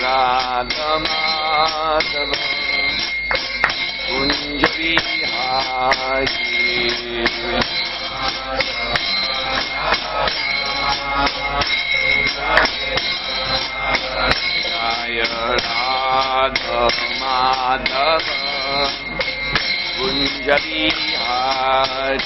Radha Madhava Kunja Vihari Jaya Radha Madhava Kunja Vihari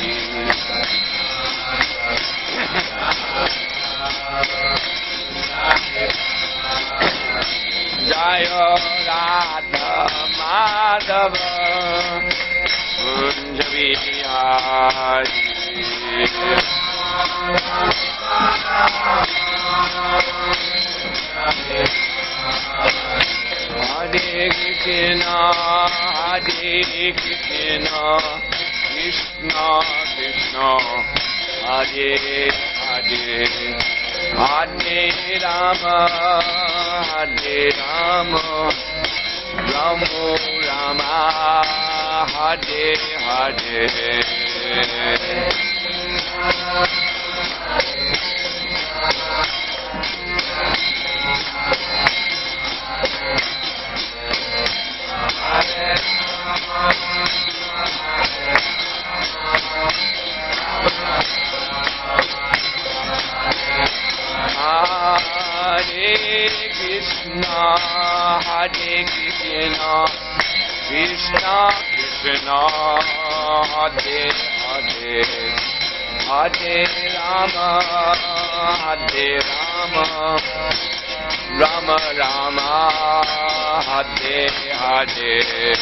Jaya Radha Madhava Kunja Vihari Hare Krishna Hare Krishna Krishna Krishna Hare Hare Hare Rama Hare Rama Rama Rama Hare Hare Hare Krishna Hare Krishna Krishna Krishna Hare Hare Hare Rama Hare Rama Rama Rama Hare Hare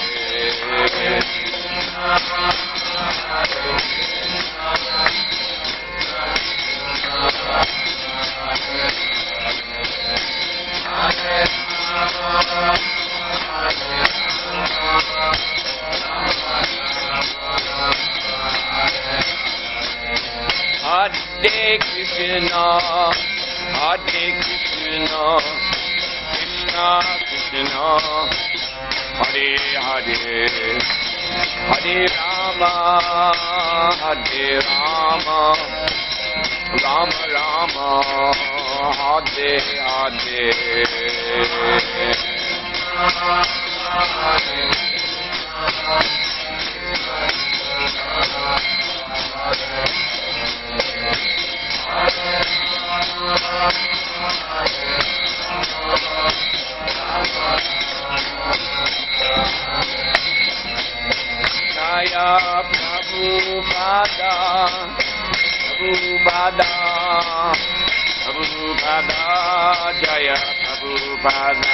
Hare Krishna Hare Krishna Krishna Krishna Hare Hare Hare Rama Hare Rama Rama Rama Hare Hare Jaya Prabhupada Prabhupada Prabhupada Jaya Prabhupada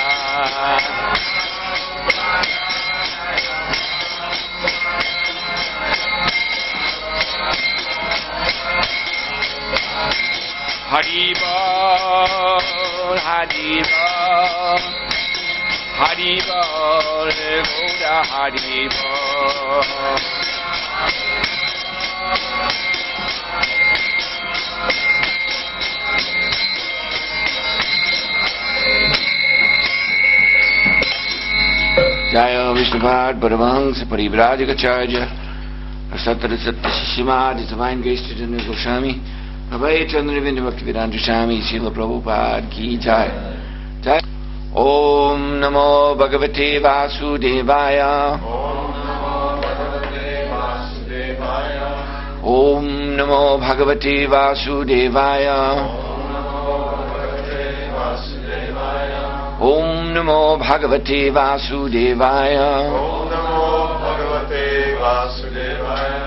Haribo Haribo Haribo Goda Haribo Jaya Vishnupad Paramahansa Parivrajagacharya Asatara Satya Shishimad His Divine Grace Chaitanya Goswami Abhay Chandravinda Bhaktivedanta Swami Srila Prabhupada Ki Jai Jai Om Namo Bhagavate Vasudevaya Om Namo Bhagavate Vasudevaya Om Namo Bhagavate Vasudevaya Om Namo Bhagavate Vasudevaya.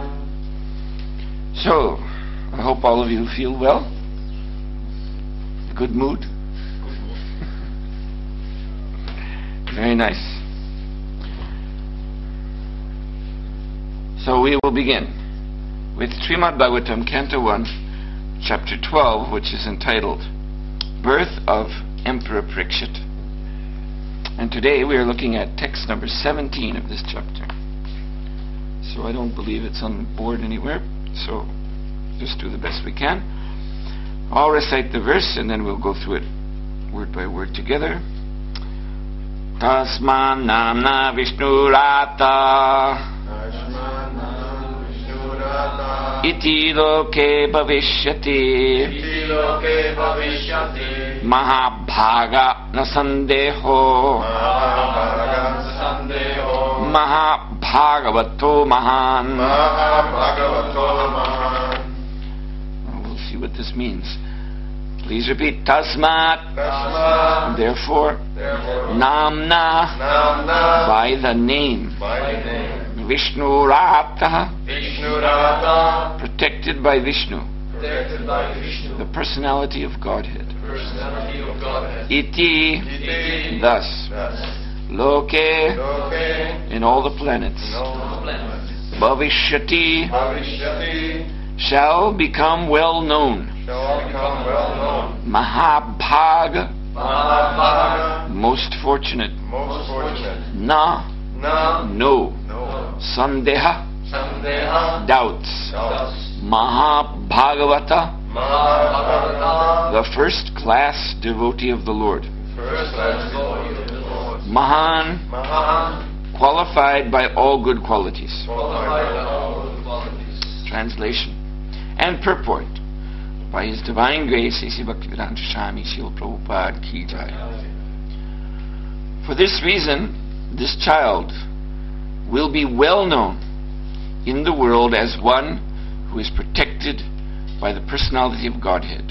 So, I hope all of you feel well. Good mood. Very nice. So we will begin with Srimad Bhagavatam, Canto 1, Chapter 12, which is entitled Birth of Emperor Parikshit. And today we are looking at text number 17 of this chapter. So I don't believe it's on the board anywhere, so just do the best we can. I'll recite the verse and then we'll go through it word by word together. Tasman namna Vishnurata iti loke bhavishyati Mahabhaga na sandeho. Mahabhaga sandeho. Mahabhagavato mahan. Mahabhagavato mahan. We'll see what this means. Please repeat. Tasmat. Tasmat. Therefore. Therefore. Namna. Namna. By the name. By the name. Vishnu Rata. Vishnu Rata. Protected by Vishnu. Protected by Vishnu. The personality of Godhead. Personality of Godhead. Iti. Iti. Thus. Thus. Loke. Loke. In all the planets. In all the planets. Bhavishyati. Bhavishyati. Shall become well known. Shall become well known. Mahabhaga. Mahabhaga. Most fortunate. Most fortunate. Na. Na. No. No. Sandeha. Sandeha. Doubts. Doubts. Mahabhagavata. Mahabhagavata. The first class devotee of the Lord. First class devotee of the Lord. Mahan. Mahan. Qualified by all good qualities. Qualified by all good qualities. Translation and purport by His Divine Grace, A.C. Bhaktivedanta Swami Srila Prabhupada Ki Jai. For this reason, this child will be well known in the world as one who is protected by the personality of Godhead.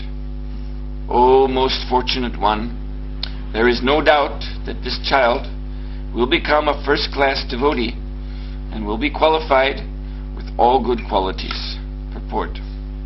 O most fortunate one, there is no doubt that this child will become a first-class devotee and will be qualified with all good qualities. Purport.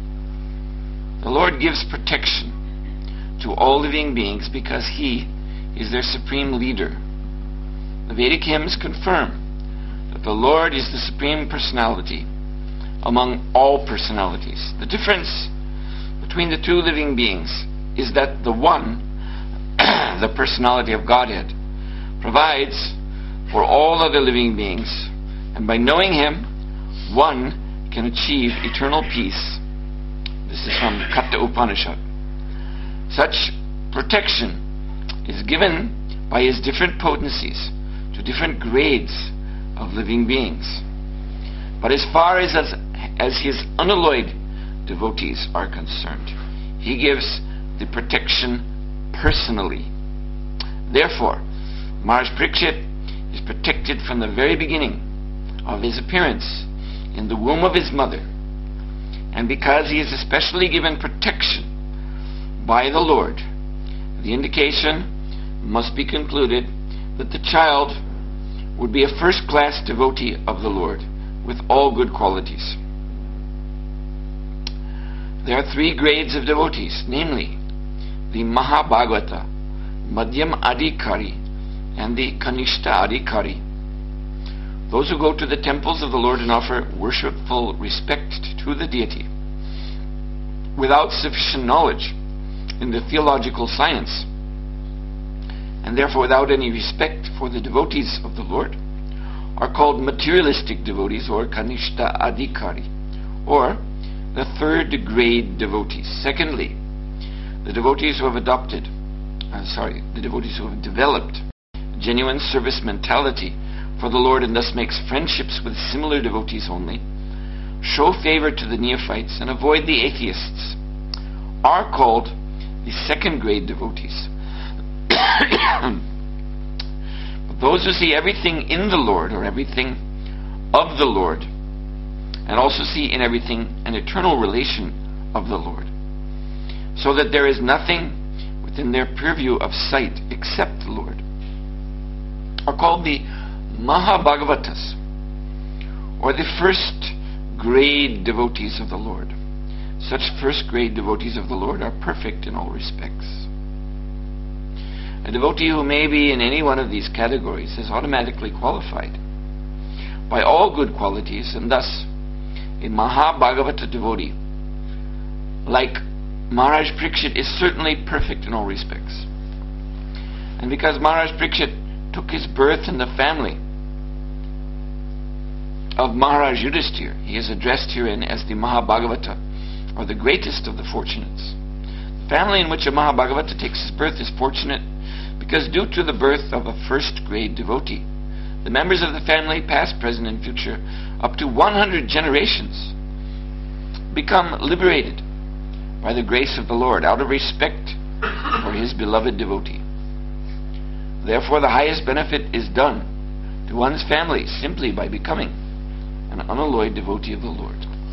The Lord gives protection to all living beings because He is their supreme leader. The Vedic hymns confirm that the Lord is the supreme personality among all personalities. The difference between the two living beings is that the one, the personality of Godhead, provides for all other living beings, and by knowing Him, one can achieve eternal peace. This is from Katha Upanishad. Such protection is given by His different potencies to different grades of living beings. But as far as His unalloyed devotees are concerned, He gives the protection personally. Therefore, Maharaj Parikshit is protected from the very beginning of his appearance in the womb of his mother. And because he is especially given protection by the Lord, the indication must be concluded that the child would be a first-class devotee of the Lord with all good qualities. There are three grades of devotees, namely the Mahabhagavata, Madhyam Adhikari, and the Kanishta Adhikari. Those who go to the temples of the Lord and offer worshipful respect to the deity without sufficient knowledge in the theological science, and therefore without any respect for the devotees of the Lord, are called materialistic devotees, or Kanishta Adhikari, or the third grade devotees. Secondly, the devotees who have developed genuine service mentality for the Lord and thus makes friendships with similar devotees only, show favor to the neophytes and avoid the atheists, are called the second grade devotees. But those who see everything in the Lord, or everything of the Lord, and also see in everything an eternal relation of the Lord, so that there is nothing within their purview of sight except the Lord, are called the Mahabhagavatas, or the first grade devotees of the Lord. Such first grade devotees of the Lord are perfect in all respects. A devotee who may be in any one of these categories is automatically qualified by all good qualities, and thus a Mahabhagavata devotee, like Maharaj Parikshit, is certainly perfect in all respects. And because Maharaj Parikshit took his birth in the family of Maharaj Yudhishthira, he is addressed herein as the Mahabhagavata, or the greatest of the fortunates. The family in which a Mahabhagavata takes his birth is fortunate because, due to the birth of a first-grade devotee, the members of the family, past, present, and future, up to 100 generations, become liberated by the grace of the Lord out of respect for his beloved devotee. Therefore, the highest benefit is done to one's family simply by becoming an unalloyed devotee of the Lord.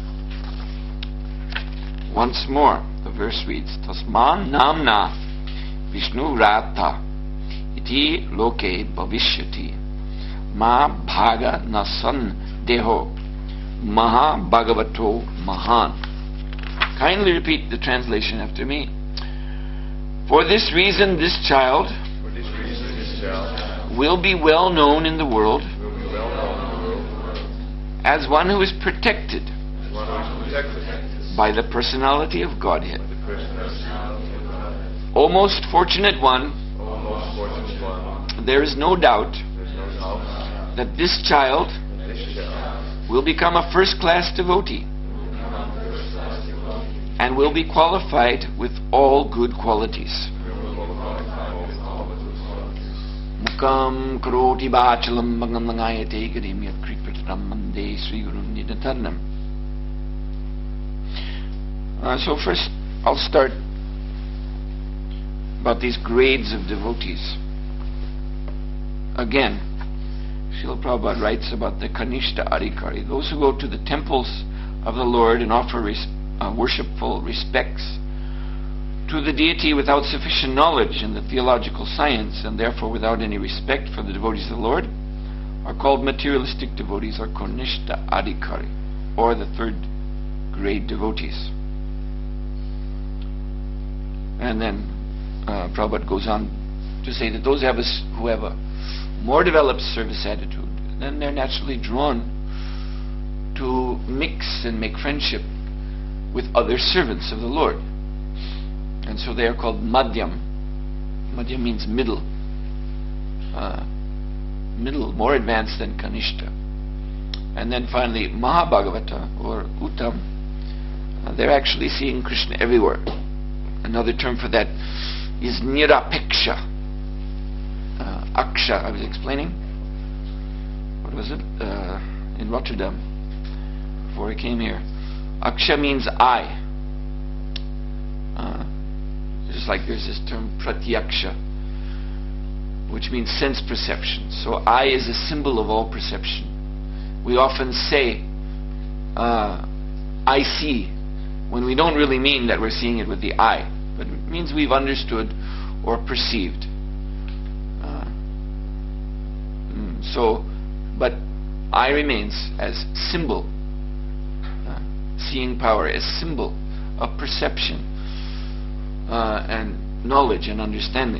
Once more, the verse reads, Tasman namna Vishnu Ratha iti loke bhavishyati ma bhaga nasan deho maha bhagavato mahan. Kindly repeat the translation after me. For this reason, this child will be well known in the world as one who is protected by the personality of Godhead. O most fortunate one, there is no doubt that this child will become a first-class devotee and will be qualified with all good qualities. Mukam karoti bachalam magamangayate kadimyat krikpatam mande Sri Guru Nidatharnam. So first, I'll start about these grades of devotees. Again, Srila Prabhupada writes about the Kanishta Adhikari, those who go to the temples of the Lord and offer worshipful respects to the deity without sufficient knowledge in the theological science, and therefore without any respect for the devotees of the Lord, are called materialistic devotees, or Kanishta Adhikari, or the third grade devotees. And then Prabhupada goes on to say that those who have a more developed service attitude, then they're naturally drawn to mix and make friendship with other servants of the Lord. And so they are called Madhyam. Madhyam means middle. Middle, more advanced than Kanishta. And then finally, Mahabhagavata, or Uttam, they're actually seeing Krishna everywhere. Another term for that is Nirapeksha. Aksha, I was explaining. What was it? In Rotterdam, before I came here. Aksha means eye. Just like there's this term Pratyaksha, which means sense perception. So eye is a symbol of all perception. We often say, I see, when we don't really mean that we're seeing it with the eye, but it means we've understood or perceived. But eye remains as symbol, seeing power as symbol of perception and knowledge and understanding.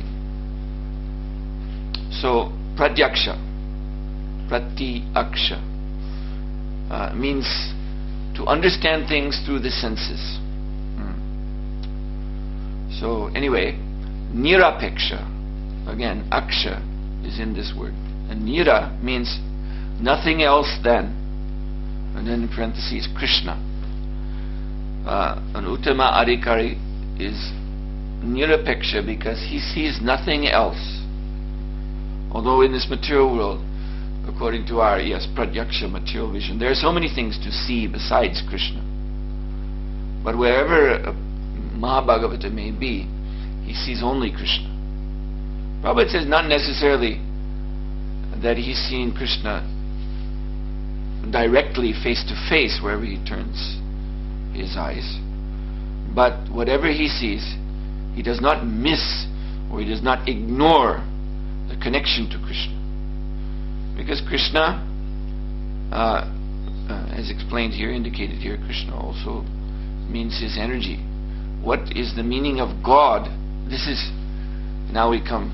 So Pratyaksha means to understand things through the senses. So anyway, Nirapeksha, again, Aksha is in this word. And Nira means nothing else than, and then in parentheses, Krishna. An Uttama Adhikari is Nirapeksha because he sees nothing else. Although in this material world, according to our, Pratyaksha, material vision, there are so many things to see besides Krishna. But wherever Mahabhagavata may be, he sees only Krishna. Prabhupada says not necessarily that he's seeing Krishna directly face to face wherever he turns his eyes. But whatever he sees, he does not miss or he does not ignore the connection to Krishna. Because Krishna, as explained here, indicated here, Krishna also means his energy. What is the meaning of God? This is, now we come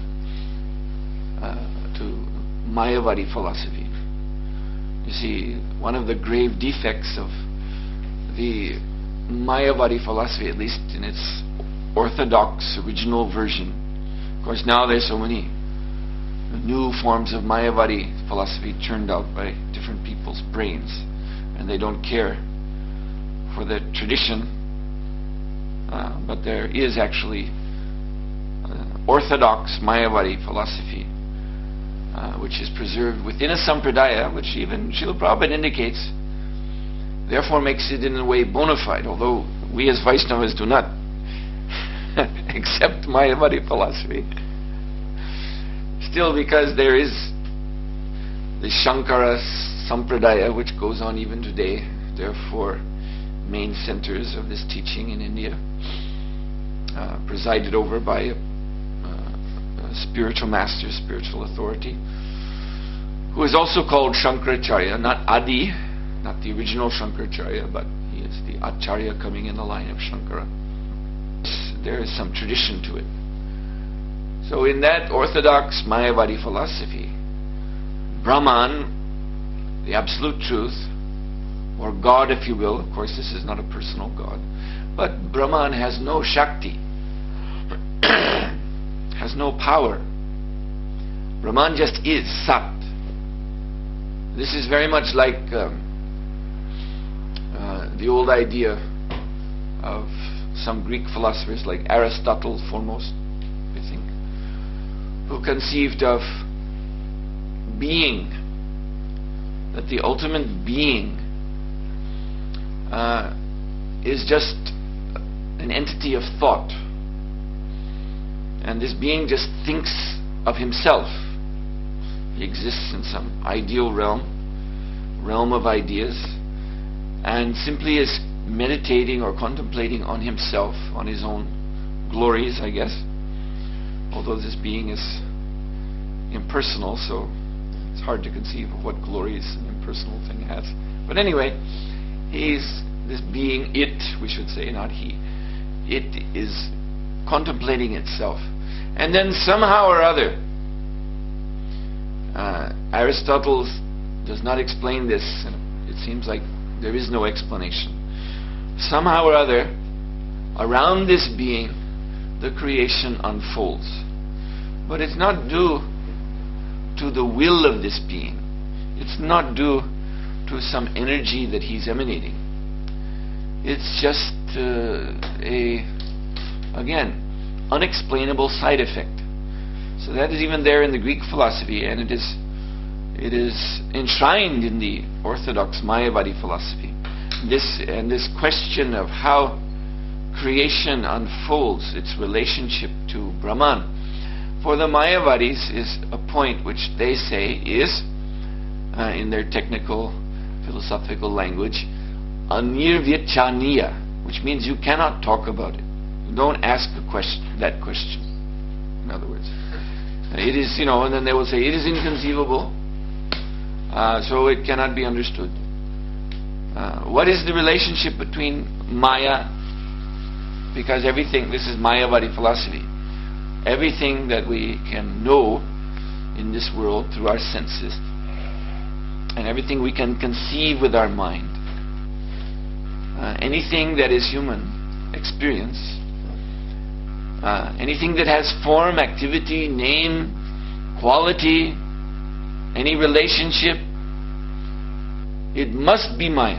to Mayavadi philosophy. You see, one of the grave defects of the Mayavadi philosophy, at least in its orthodox original version, of course now there's so many new forms of Mayavadi philosophy churned out by different people's brains, and they don't care for the tradition, but there is actually orthodox Mayavadi philosophy which is preserved within a sampradaya, which even Srila Prabhupada indicates, therefore makes it in a way bona fide, although we as Vaishnavas do not except Mayavadi philosophy. Still, because there is the Shankara Sampradaya, which goes on even today. There are 4 main centers of this teaching in India, presided over by a spiritual master, spiritual authority, who is also called Shankaracharya, not Adi, not the original Shankaracharya, but he is the Acharya coming in the line of Shankara. There is some tradition to it. So in that orthodox Mayavadi philosophy, Brahman, the absolute truth, or God if you will, of course this is not a personal God, but Brahman has no Shakti, has no power. Brahman just is Sat. This is very much like the old idea of some Greek philosophers like Aristotle foremost, I think, who conceived of being, that the ultimate being is just an entity of thought, and this being just thinks of himself. He exists in some ideal realm of ideas, and simply is meditating or contemplating on himself, on his own glories, I guess, although this being is impersonal, so it's hard to conceive of what glories an impersonal thing has. But anyway, he's this being, it, we should say, not he. It is contemplating itself. And then somehow or other, Aristotle does not explain this, and it seems like there is no explanation. Somehow or other, around this being, the creation unfolds. But it's not due to the will of this being. It's not due to some energy that he's emanating. It's just again, unexplainable side effect. So that is even there in the Greek philosophy, and it is enshrined in the orthodox Mayavadi philosophy. This question of how creation unfolds, its relationship to Brahman, for the Mayavadis is a point which they say is, in their technical philosophical language, anirvyachaniya, which means you cannot talk about it. You don't ask that question. In other words, it is, and then they will say it is inconceivable, so it cannot be understood. What is the relationship between Maya? Because everything, this is Mayavadi philosophy, everything that we can know in this world through our senses, and everything we can conceive with our mind, anything that is human experience, anything that has form, activity, name, quality, any relationship, it must be Maya.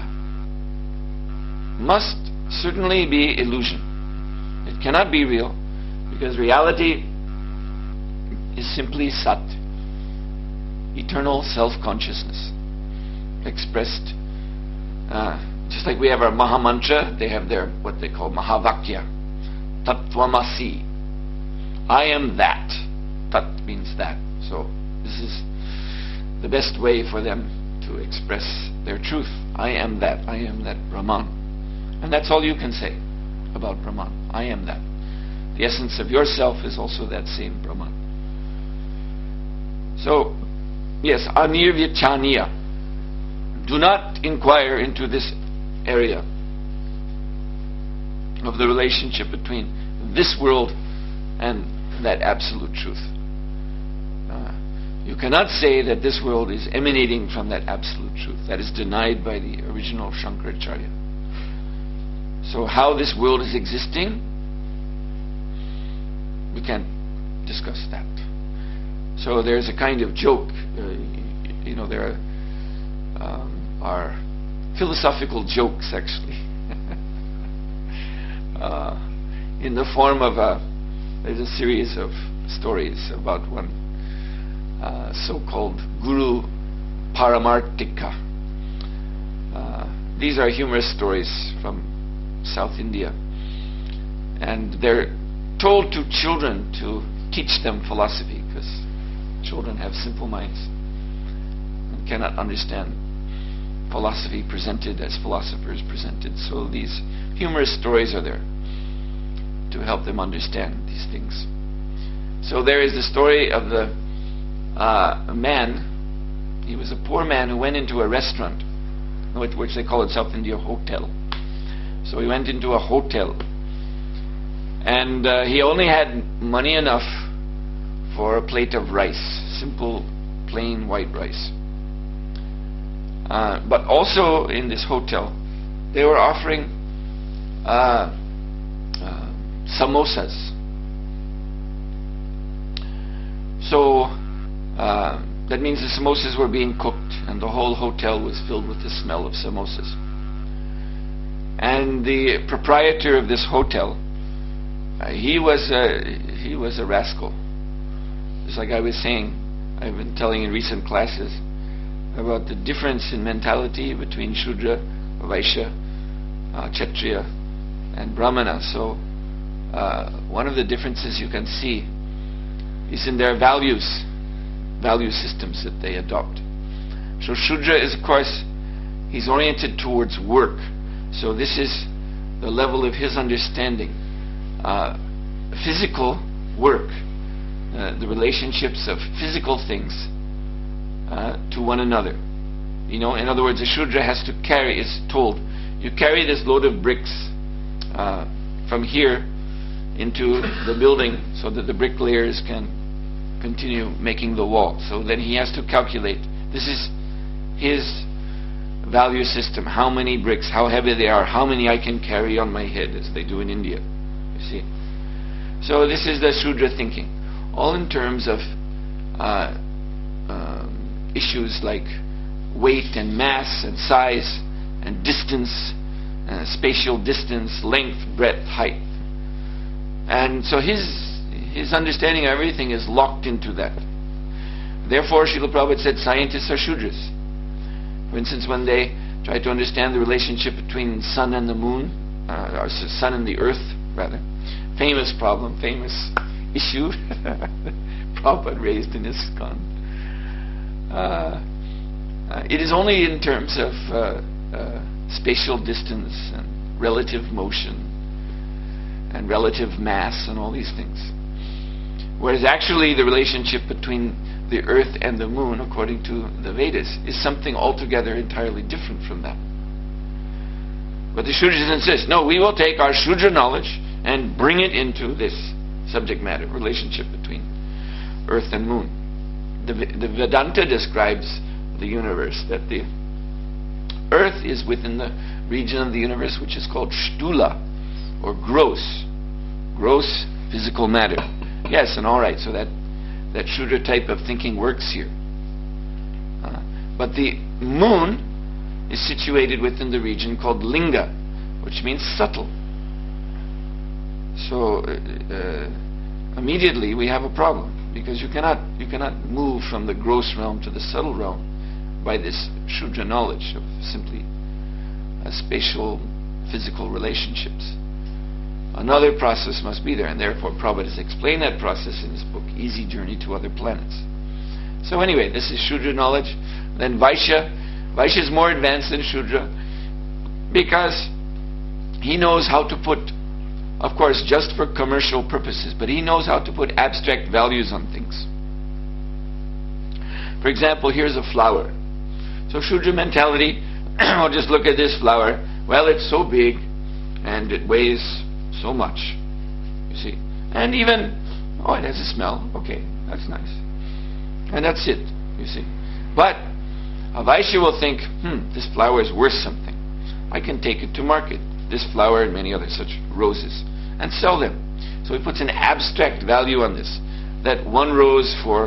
Must certainly be illusion. It cannot be real, because reality is simply Sat, eternal self-consciousness, expressed just like we have our Maha Mantra, they have their what they call Mahavakya, Tattvamasi, I am that. Tat means that. So this is the best way for them to express their truth. I am that Brahman. And that's all you can say about Brahman. I am that. The essence of yourself is also that same Brahman. So, yes, anirvyachaniya. Do not inquire into this area of the relationship between this world and that absolute truth. You cannot say that this world is emanating from that absolute truth. That is denied by the original Shankaracharya. So how this world is existing, we can't discuss that. So there's a kind of joke, there are philosophical jokes actually in the form of there's a series of stories about one so-called Guru Paramartika. These are humorous stories from South India, and they're told to children to teach them philosophy, because children have simple minds and cannot understand philosophy presented as philosophers presented. So these humorous stories are there to help them understand these things. So there is the story of the man. He was a poor man who went into a restaurant, which they call in South India hotel. So he went into a hotel, and he only had money enough for a plate of rice, simple, plain white rice. But also in this hotel, they were offering samosas. So that means the samosas were being cooked, and the whole hotel was filled with the smell of samosas. And the proprietor of this hotel, he was a rascal. Just like I was saying, I've been telling in recent classes about the difference in mentality between Shudra, Vaishya, Kshatriya, and Brahmana. So one of the differences you can see is in their value systems that they adopt. So Shudra is, of course, he's oriented towards work. So this is the level of his understanding. Physical work, the relationships of physical things to one another. You know, in other words, a Shudra is told, you carry this load of bricks from here into the building so that the bricklayers can continue making the wall. So then he has to calculate. This is his value system. How many bricks, how heavy they are, how many I can carry on my head, as they do in India. You see. So this is the Shudra thinking. All in terms of issues like weight and mass and size and distance, spatial distance, length, breadth, height. And so his understanding of everything is locked into that. Therefore, Srila Prabhupada said scientists are Shudras. For instance, when they try to understand the relationship between sun and the moon, or sun and the earth, rather, famous problem, famous issue, Prabhupada raised in ISKCON. It is only in terms of spatial distance and relative motion and relative mass and all these things. Whereas actually the relationship between the earth and the moon, according to the Vedas, is something altogether entirely different from that. But the Shudras insist, no, we will take our Shudra knowledge and bring it into this subject matter, relationship between earth and moon. The Vedanta describes the universe, that the earth is within the region of the universe which is called Shtula, or gross physical matter. Yes, and all right, so that Shudra type of thinking works here. But the moon is situated within the region called Linga, which means subtle. So immediately we have a problem, because you cannot move from the gross realm to the subtle realm by this Shudra knowledge of simply spatial physical relationships. Another process must be there, and therefore Prabhupada has explained that process in his book, Easy Journey to Other Planets. So anyway, this is Shudra knowledge. Then Vaishya is more advanced than Shudra, because he knows how to put, of course, just for commercial purposes, but he knows how to put abstract values on things. For example, here's a flower. So Shudra mentality, I'll just look at this flower. Well, it's so big, and it weighs so much, you see. And even, it has a smell. Okay, that's nice. And that's it, you see. But a Vaishya will think, this flower is worth something. I can take it to market, this flower and many other such roses, and sell them. So he puts an abstract value on this, that one rose for,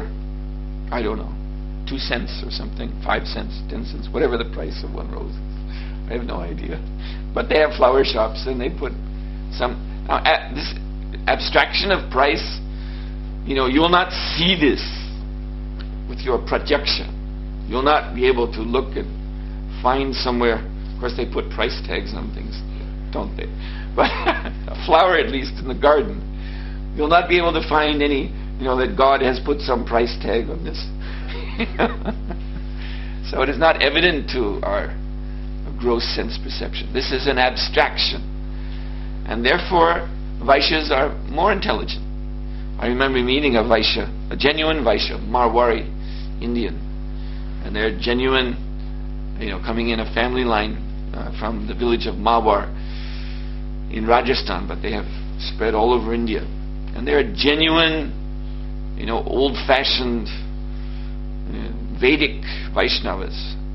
2 cents or something, 5 cents, 10 cents, whatever the price of one rose is. I have no idea. But they have flower shops, and they put some. Now, this abstraction of price, you will not see this with your projection. You'll not be able to look and find somewhere. Of course, they put price tags on things, don't they? But a flower, at least in the garden, You'll not be able to find any, that God has put some price tag on this. So it is not evident to our gross sense perception. This is an abstraction. And therefore, Vaishyas are more intelligent. I remember meeting a Vaishya, a genuine Vaishya, Marwari Indian. And they're genuine, coming in a family line from the village of Mawar in Rajasthan, but they have spread all over India. And they're genuine, old-fashioned Vedic Vaishnavas.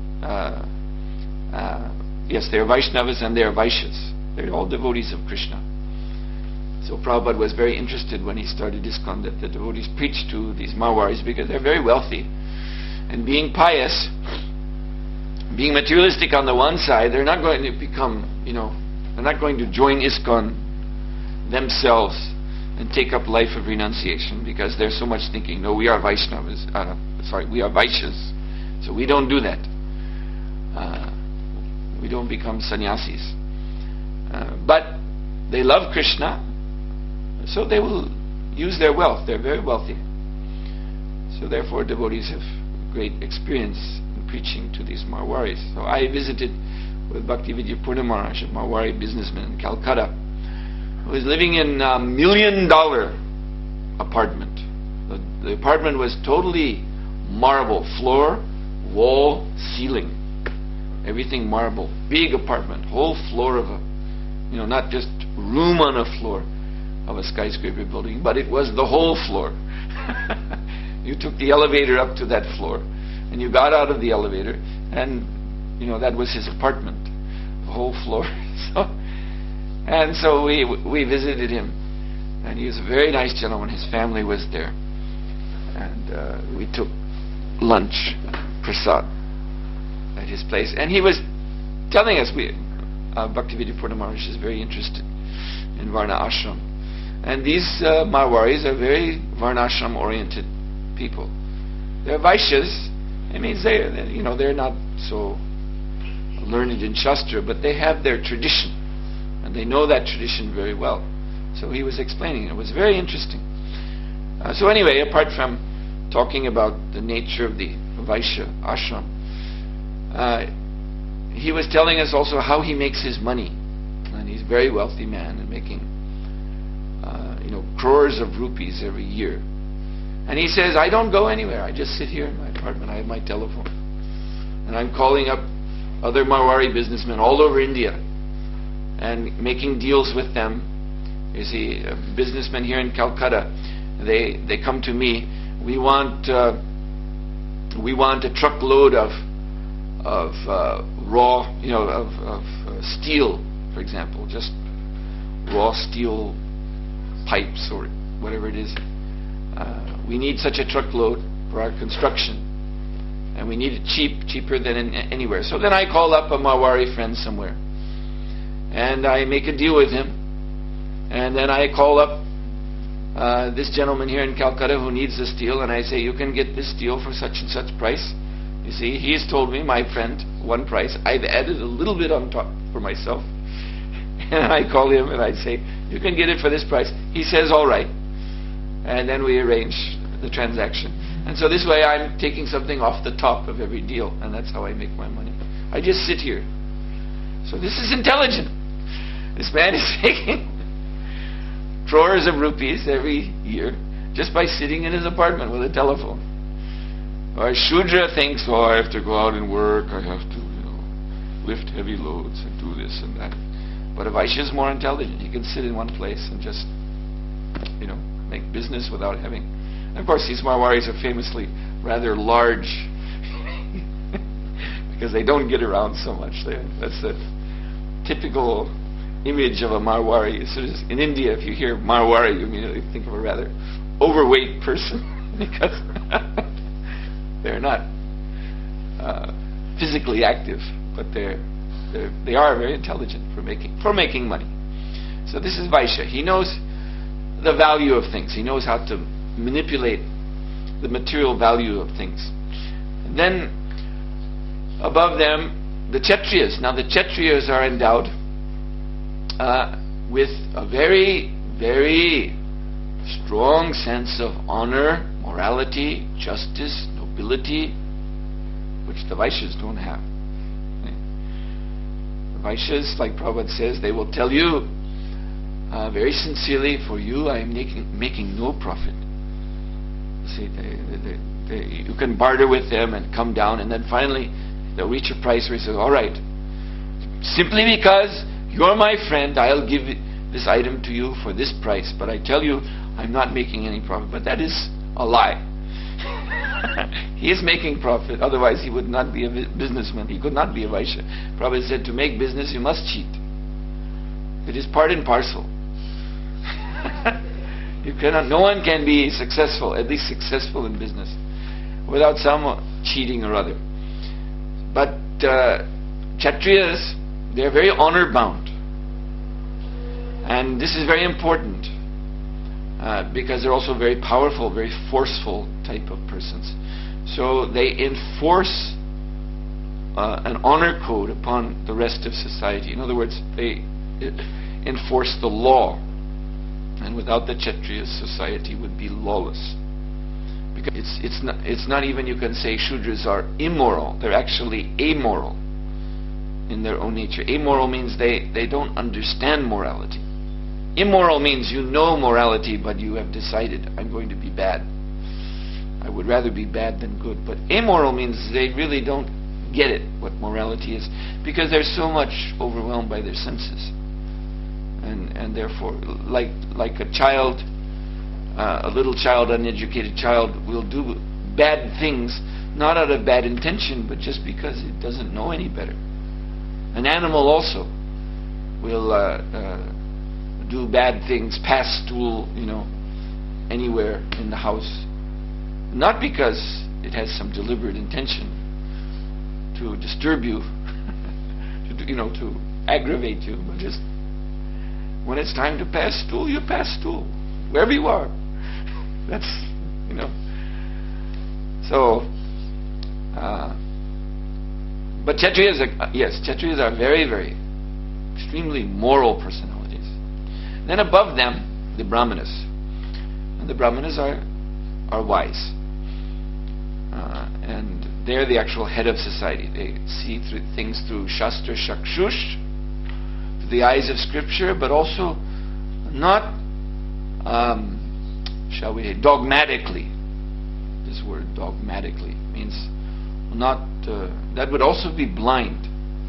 Yes, they're Vaishnavas and they're Vaishyas. They're all devotees of Krishna. So Prabhupada was very interested when he started ISKCON that the devotees preach to these Marwaris because they're very wealthy. And being pious, being materialistic on the one side, they're not going to become, they're not going to join ISKCON themselves and take up life of renunciation because there's so much thinking, no, we are Vaishnavas, we are Vaishyas, so we don't do that. We don't become sannyasis. But they love Krishna, so they will use their wealth. They're very wealthy. So therefore devotees have great experience in preaching to these Marwaris. So I visited with Bhaktivedanta Purna Maharaj, a Marwari businessman in Calcutta, who was living in a $1 million apartment. The apartment was totally marble, floor, wall, ceiling. Everything marble. Big apartment. Whole floor of not just room on a floor of a skyscraper building, but it was the whole floor. You took the elevator up to that floor, and you got out of the elevator, and that was his apartment, the whole floor. So we visited him, and he was a very nice gentleman. His family was there, and we took lunch, prasad, at his place, and he was telling us, Bhaktivedanta Purna Maharaj is very interested in Varna Ashram, and these Marwaris are very Varna Ashram oriented people. They're Vaishyas. It means they're not so learned in Shastra, but they have their tradition, and they know that tradition very well. So he was explaining. It was very interesting. So anyway, apart from talking about the nature of the Vaishya ashram, he was telling us also how he makes his money. And he's a very wealthy man and making crores of rupees every year. And he says, I don't go anywhere. I just sit here in my apartment. I have my telephone. And I'm calling up other Marwari businessmen all over India and making deals with them. You see, businessmen here in Calcutta, they come to me. We want a truckload of raw, of steel, for example, just raw steel pipes or whatever it is. We need such a truckload for our construction, and we need it cheaper than anywhere. So then I call up a Marwari friend somewhere, and I make a deal with him, and then I call up this gentleman here in Calcutta who needs the steel, and I say, you can get this steel for such and such price. You see, he's told me, my friend, one price. I've added a little bit on top for myself, and I call him and I say, you can get it for this price. He says, all right. And then we arrange the transaction. And so this way I'm taking something off the top of every deal, and that's how I make my money. I just sit here. So this is intelligent. This man is making crores of rupees every year just by sitting in his apartment with a telephone. Or Shudra thinks, I have to go out and work, I have to lift heavy loads and do this and that. But a Vaishya is more intelligent. He can sit in one place and just make business without having. And of course, these Marwaris are famously rather large because they don't get around so much. That's the typical image of a Marwari. So in India, if you hear Marwari, you immediately think of a rather overweight person because they're not physically active, but they are very intelligent for making money. So this is Vaishya. He knows the value of things. He knows how to manipulate the material value of things. And then above them, the Kshatriyas. Now the Kshatriyas are endowed with a very, very strong sense of honor, morality, justice, nobility, which the Vaishyas don't have. The Vaishyas, like Prabhupada says, they will tell you very sincerely, for you I am making no profit. See, you can barter with them and come down, and then finally they'll reach a price where he says, all right, simply because you're my friend, I'll give this item to you for this price, but I tell you, I'm not making any profit. But that is a lie. He is making profit, otherwise he would not be a businessman. He could not be a Vaishya. Prabhupada said, to make business you must cheat. It is part and parcel. No one can be successful, at least successful in business, without some cheating or other. But Kshatriyas, they are very honor bound. And this is very important because they're also very powerful, very forceful type of persons. So they enforce an honor code upon the rest of society. In other words, they enforce the law. And without the Kshatriyas, society would be lawless. Because it's not even, you can say, Shudras are immoral. They're actually amoral in their own nature. Amoral means they don't understand morality. Immoral means you know morality, but you have decided, I'm going to be bad. I would rather be bad than good. But amoral means they really don't get it, what morality is, because they're so much overwhelmed by their senses. And therefore, like a child, a little child, uneducated child, will do bad things, not out of bad intention, but just because it doesn't know any better. An animal also will do bad things, pass stool, anywhere in the house, not because it has some deliberate intention to disturb you, to aggravate you, but just when it's time to pass stool, you pass stool wherever you are. That's So, but Kshatriyas are very, very extremely moral personalities. Then above them, the Brahmanas. And the Brahmanas are wise. And they're the actual head of society. They see through things through Shastra Shakshush, through the eyes of Scripture, but also not, shall we say, dogmatically. This word dogmatically means not, that would also be blind.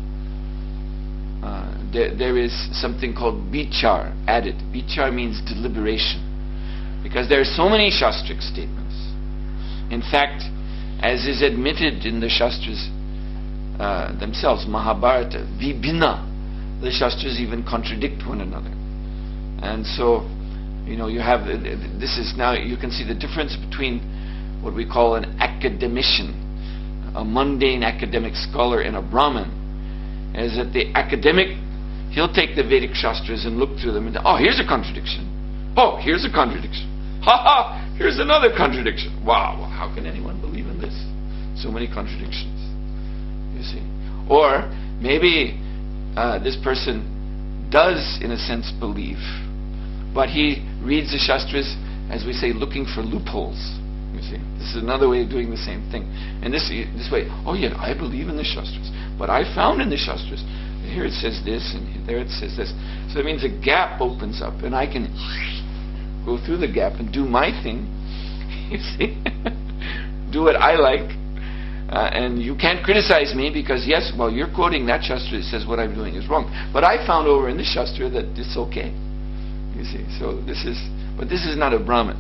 There is something called bichar added. Bichar means deliberation. Because there are so many Shastric statements. In fact, as is admitted in the Shastras themselves, Mahabharata, Vibhina, the Shastras even contradict one another. And so, you have, this is now, you can see the difference between what we call an academician, a mundane academic scholar, and a Brahmin, is that the academic, he'll take the Vedic Shastras and look through them and, here's a contradiction. Oh, here's a contradiction. Here's another contradiction. Wow, well, how can anyone believe in this? So many contradictions, you see. Or maybe this person does, in a sense, believe, but he reads the Shastras, as we say, looking for loopholes. You see, this is another way of doing the same thing. And this way, I believe in the Shastras, but I found in the Shastras, here it says this, and there it says this. So it means a gap opens up, and I can go through the gap and do my thing. You see, do what I like, and you can't criticize me because you're quoting that Shastra that says what I'm doing is wrong, but I found over in the Shastra that it's okay. You see, so this is not a Brahmin.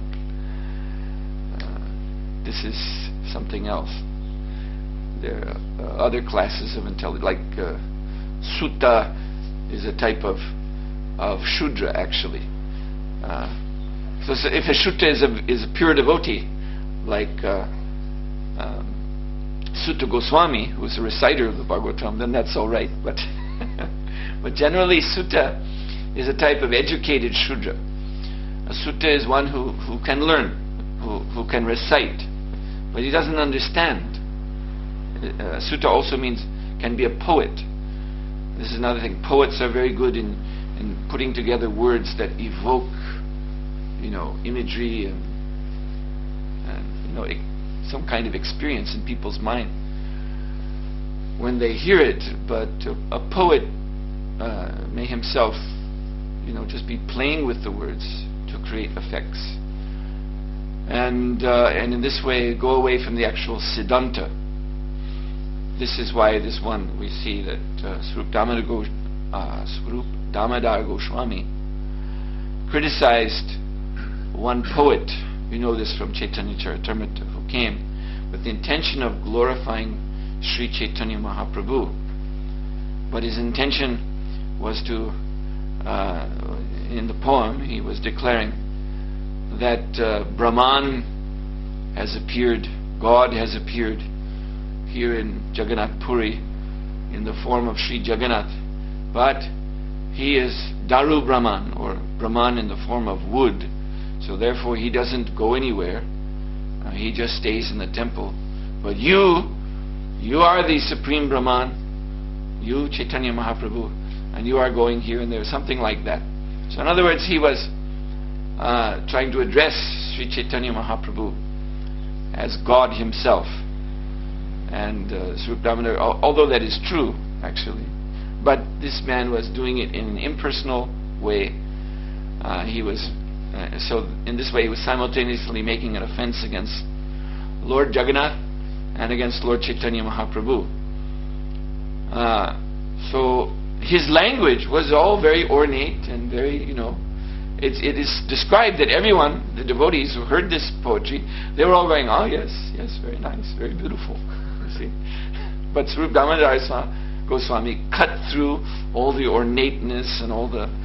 This is something else. There are other classes of intelligence, like Sutta is a type of Shudra, actually. So if a Sutta is a pure devotee, like Sutta Goswami, who's a reciter of the Bhagavatam, then that's all right. But but generally, Sutta is a type of educated Shudra. A Sutta is one who can learn, who can recite, but he doesn't understand. Sutta also can be a poet. This is another thing. Poets are very good in putting together words that evoke imagery and some kind of experience in people's mind when they hear it. But a poet may himself, just be playing with the words to create effects, and in this way go away from the actual Siddhanta. This is why this one we see that Swarup Damodar Goswami criticized one poet. You know this from Chaitanya Charitamrita, who came with the intention of glorifying Sri Chaitanya Mahaprabhu, but his intention was to, in the poem, he was declaring that Brahman has appeared, God has appeared here in Jagannath Puri in the form of Sri Jagannath, but he is Daru Brahman, or Brahman in the form of wood, so therefore he doesn't go anywhere, he just stays in the temple. But you are the Supreme Brahman, you Chaitanya Mahaprabhu, and you are going here and there, something like that. So in other words, he was trying to address Sri Chaitanya Mahaprabhu as God himself. And Swarup Damodar, although that is true actually, but this man was doing it in an impersonal way. So in this way he was simultaneously making an offense against Lord Jagannath and against Lord Chaitanya Mahaprabhu. So his language was all very ornate and very, it is described that everyone, the devotees who heard this poetry, they were all going, oh yes, very nice, very beautiful. You see? But Swarup Damodar Goswami cut through all the ornateness and all the,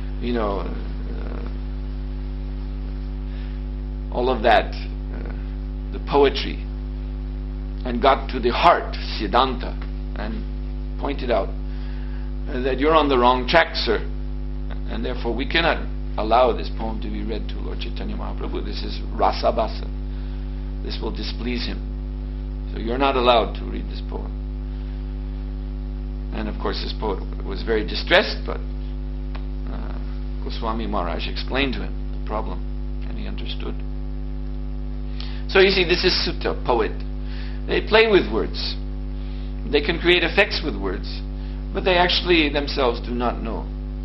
all of that, the poetry, and got to the heart, Siddhanta, and pointed out that you're on the wrong track, sir, and therefore we cannot allow this poem to be read to Lord Chaitanya Mahaprabhu. This is rasabhasa. This will displease him. So you're not allowed to read this poem. And of course this poet was very distressed, but Goswami Maharaj explained to him the problem, and he understood. So you see, this is sutta, poet. They play with words. They can create effects with words, but they actually themselves do not know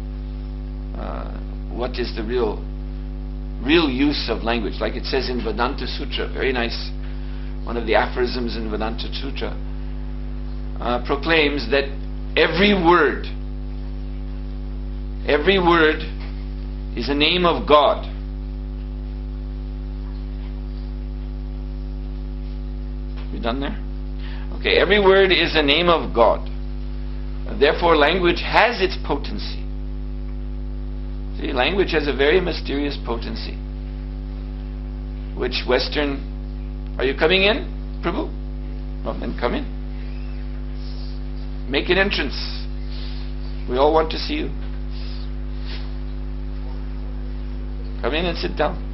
what is the real use of language. Like it says in Vedanta Sutra, very nice, one of the aphorisms in Vedanta Sutra proclaims that every word is a name of God. You done there? Okay, every word is a name of God. Therefore, language has its potency. See, language has a very mysterious potency, which Western... Are you coming in, Prabhu? Well, then come in. Make an entrance. We all want to see you. Come in and sit down.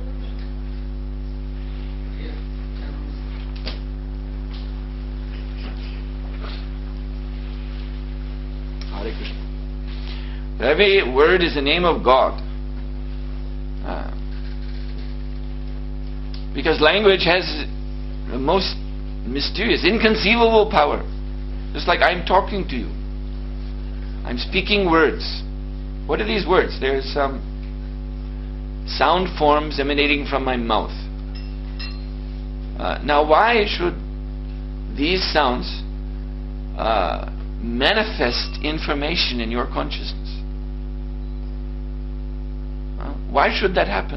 Hare Krishna. Every word is the name of God. Because language has the most mysterious, inconceivable power. Just like I'm talking to you. I'm speaking words. What are these words? There's some sound forms emanating from my mouth. Now why should these sounds manifest information in your consciousness? Why should that happen?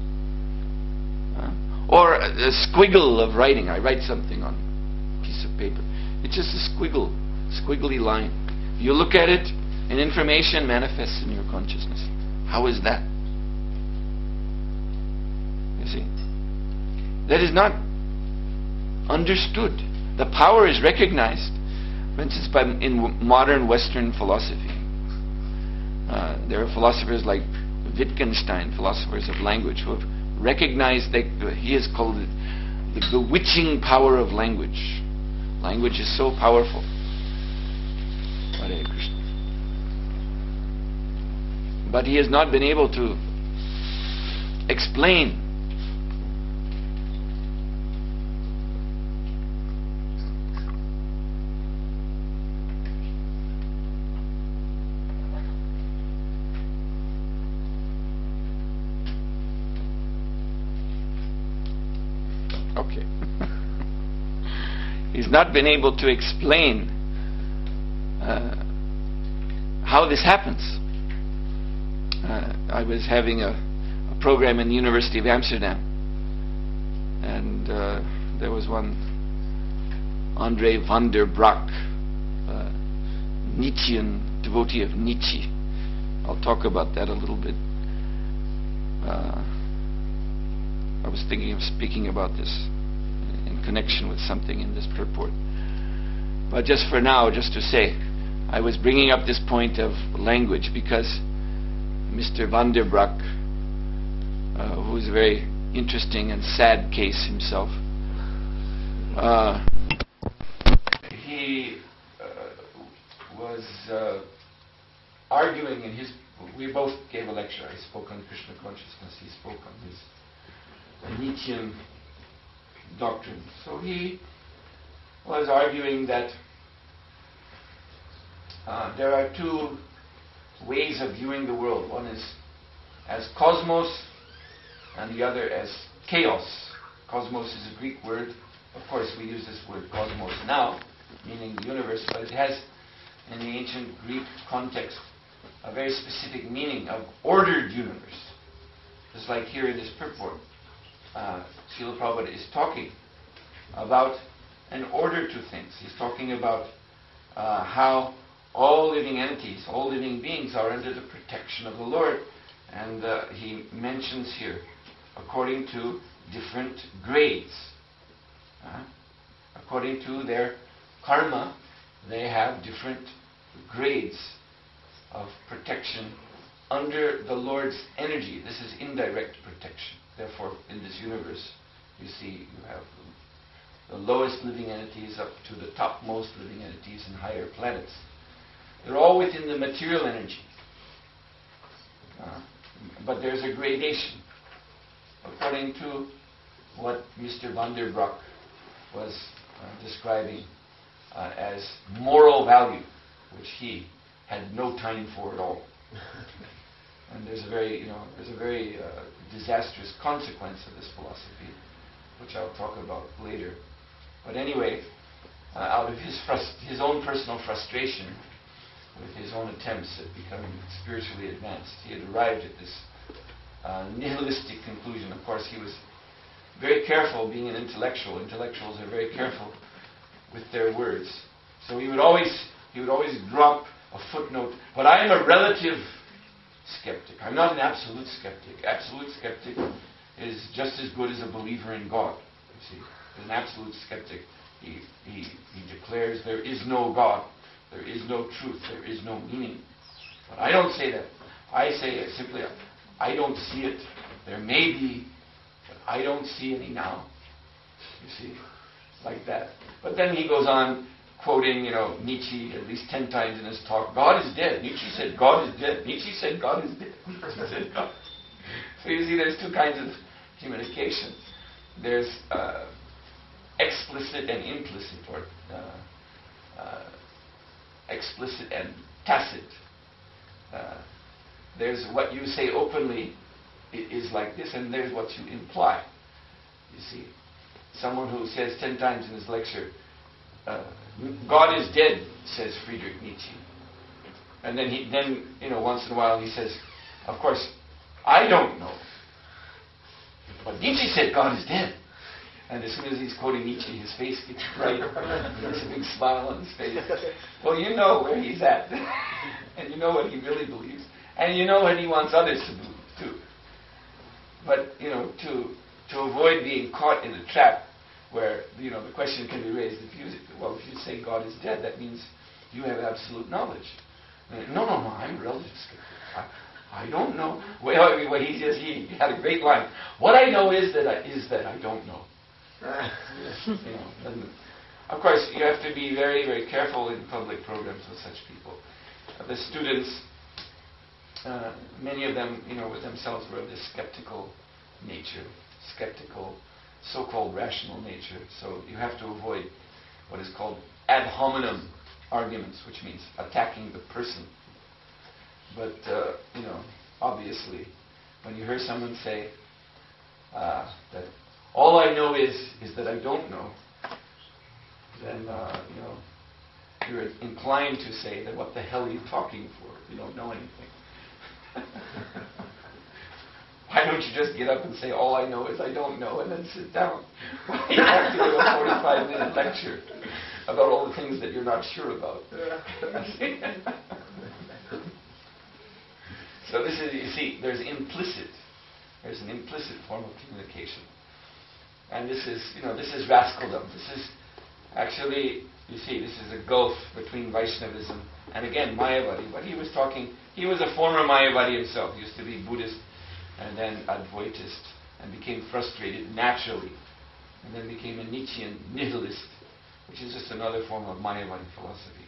Or a squiggle of writing. I write something on a piece of paper. It's just a squiggly line. You look at it, and information manifests in your consciousness. How is that? You see? That is not understood. The power is recognized, for instance, in modern Western philosophy. There are philosophers like Wittgenstein, philosophers of language, who have recognized that he has called it the bewitching power of language. Language is so powerful. Hare Krishna. But he has not been able to explain. Okay. He's not been able to explain how this happens. I was having a program in the University of Amsterdam, and there was one Andre van der Braak, Nietzschean devotee of Nietzsche. I'll talk about that a little bit. I was thinking of speaking about this in connection with something in this purport. But just for now, just to say, I was bringing up this point of language because Mr. van der Braak, who is a very interesting and sad case himself, he was arguing in his... We both gave a lecture. I spoke on Krishna consciousness. He spoke on his Nietzschean doctrine. So he was arguing that there are two ways of viewing the world. One is as cosmos and the other as chaos. Cosmos is a Greek word. Of course, we use this word cosmos now, meaning the universe, but it has, in the ancient Greek context, a very specific meaning of ordered universe. Just like here in this purport, Srila Prabhupada is talking about an order to things. He's talking about how all living entities, all living beings are under the protection of the Lord. And he mentions here, according to different grades. According to their karma, they have different grades of protection under the Lord's energy. This is indirect protection. Therefore, in this universe, you see you have the lowest living entities up to the topmost living entities and higher planets. They're all within the material energy. But there's a gradation according to what Mr. van der Braak was describing as moral value, which he had no time for at all. And there's a very, disastrous consequence of this philosophy, which I'll talk about later. But anyway, out of his own personal frustration with his own attempts at becoming spiritually advanced, he had arrived at this nihilistic conclusion. Of course, he was very careful, being an intellectual. Intellectuals are very careful with their words. So he would always drop a footnote. But I am a relative skeptic. I'm not an absolute skeptic. Absolute skeptic is just as good as a believer in God. You see, an absolute skeptic, he declares there is no God, there is no truth, there is no meaning. But I don't say that. I say simply, I don't see it. There may be, but I don't see any now. You see, like that. But then he goes on quoting, Nietzsche at least 10 times in his talk. God is dead. Nietzsche said God is dead. Nietzsche said God is dead. Nietzsche said God. So you see, there's two kinds of communication. There's explicit and implicit, or explicit and tacit. There's what you say openly is like this, and there's what you imply. You see, someone who says 10 times in his lecture, God is dead, says Friedrich Nietzsche. And then once in a while he says, of course, I don't know. But Nietzsche said God is dead. And as soon as he's quoting Nietzsche, his face gets bright. There's a big smile on his face. Well, you know where he's at. And you know what he really believes. And you know what he wants others to believe, too. But, to avoid being caught in a trap where, the question can be raised, if you say God is dead, that means you have absolute knowledge. No, I'm a relative skeptic. I don't know. Well, he had a great line. What I know is that I don't know. Of course, you have to be very, very careful in public programs with such people. The students, many of them, with themselves were of this skeptical nature, skeptical, so-called rational nature. So you have to avoid what is called ad hominem arguments, which means attacking the person. But, obviously, when you hear someone say that all I know is that I don't know, then, you're inclined to say that what the hell are you talking for? You don't know anything. Why don't you just get up and say, all I know is I don't know, and then sit down? Why do you have to give a 45-minute lecture about all the things that you're not sure about? So this is, you see, there's an implicit form of communication. And this is rascaldom. This is actually, you see, this is a gulf between Vaishnavism and, again, Mayavadi. But he was a former Mayavadi himself. He used to be Buddhist and then Advaitist and became frustrated naturally. And then became a Nietzschean nihilist, which is just another form of Mayavadi philosophy.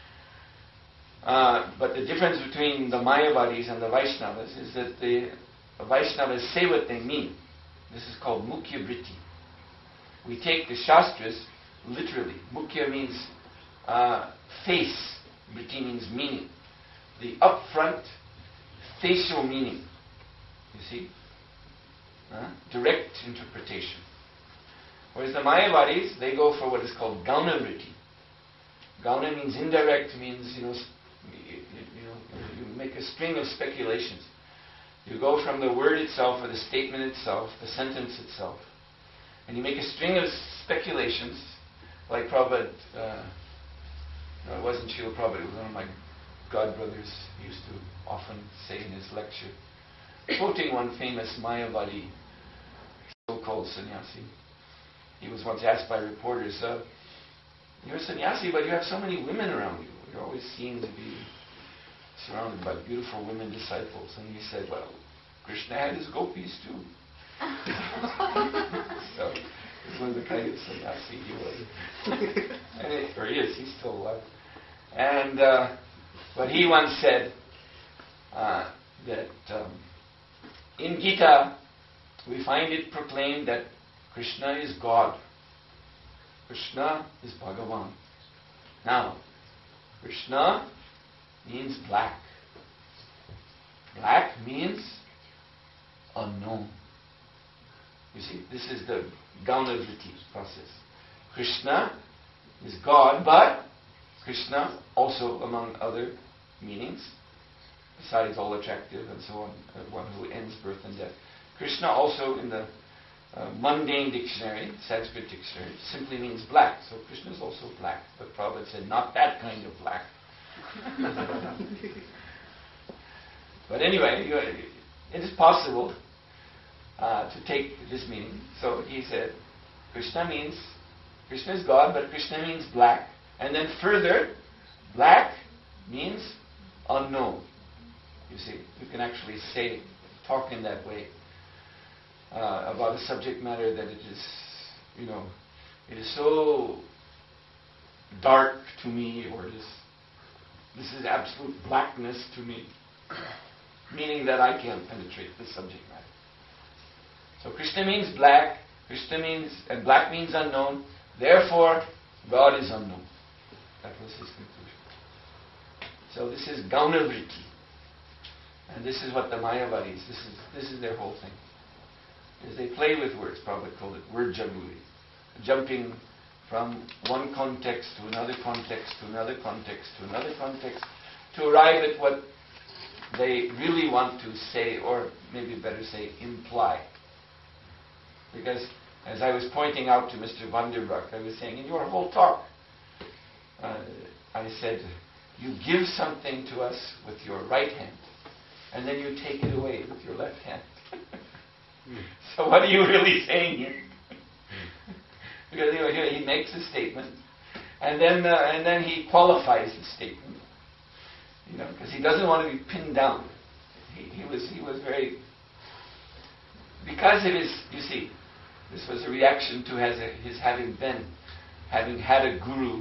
But the difference between the Mayavadis and the Vaishnavas is that the Vaishnavas say what they mean. This is called Mukhya Vritti. We take the Shastras literally. Mukhya means face. Vritti means meaning. The upfront, facial meaning. You see? Direct interpretation. Whereas the Mayavadis, they go for what is called Gauna Vritti. Gauna means indirect, means, you make a string of speculations. You go from the word itself, or the statement itself, the sentence itself, and you make a string of speculations, like Prabhupada, it wasn't Srila Prabhupada, it was one of my godbrothers used to often say in his lecture, quoting one famous Mayavadi, so-called sannyasi. He was once asked by reporters, you're a sannyasi, but you have so many women around you. You're always seen to be surrounded by beautiful women disciples. And he said, well, Krishna had his gopis too. So, this was the kind of sannyasi he was. Or he is, he's still alive. And, but he once said that in Gita, we find it proclaimed that Krishna is God. Krishna is Bhagavan. Now, Krishna means black. Black means unknown. You see, this is the Gauna Vritti process. Krishna is God, but Krishna also, among other meanings, besides all attractive and so on, one who ends birth and death. Krishna also in the mundane dictionary, Sanskrit dictionary, simply means black. So Krishna is also black. But Prabhupada said, not that kind of black. But anyway, it is possible to take this meaning. So he said, Krishna is God, but Krishna means black. And then further, black means unknown. You see, you can actually talk in that way about a subject matter that it is so dark to me, or this is absolute blackness to me, meaning that I can't penetrate the subject matter. So Krishna means black, and black means unknown, therefore God is unknown. That was his conclusion. So this is Gauna Vritti. And this is what the Mayavadis, this is their whole thing. Is they play with words. Prabhupada called it word jugglery. Jumping from one context to another context to another context to another context to arrive at what they really want to say, or maybe better say, imply. Because as I was pointing out to Mr. Vanderbroek, I was saying, in your whole talk, I said, you give something to us with your right hand, and then you take it away with your left hand. So what are you really saying here? Because he makes a statement, and then he qualifies the statement. Because he doesn't want to be pinned down. He was very, because it is. You see, this was a reaction to his having had a guru,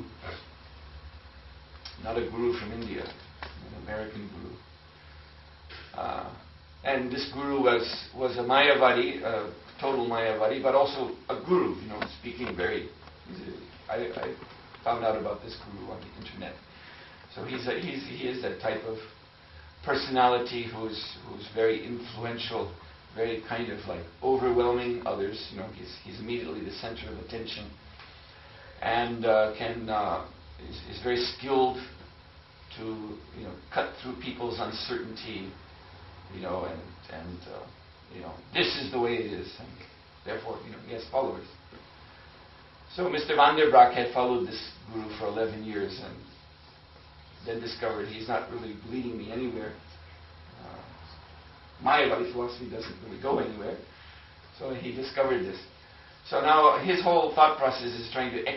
not a guru from India, an American guru. And this guru was a Mayavadi, a total Mayavadi, but also a guru, speaking very... I found out about this guru on the internet. So he is that type of personality who's very influential, very kind of like overwhelming others. He's immediately the center of attention, and is very skilled to cut through people's uncertainty, and this is the way it is, and therefore he has followers. So Mr. Van der Braak had followed this guru for 11 years, and then discovered he's not really leading me anywhere. Mayavadi philosophy doesn't really go anywhere. So he discovered this. So now his whole thought process is trying to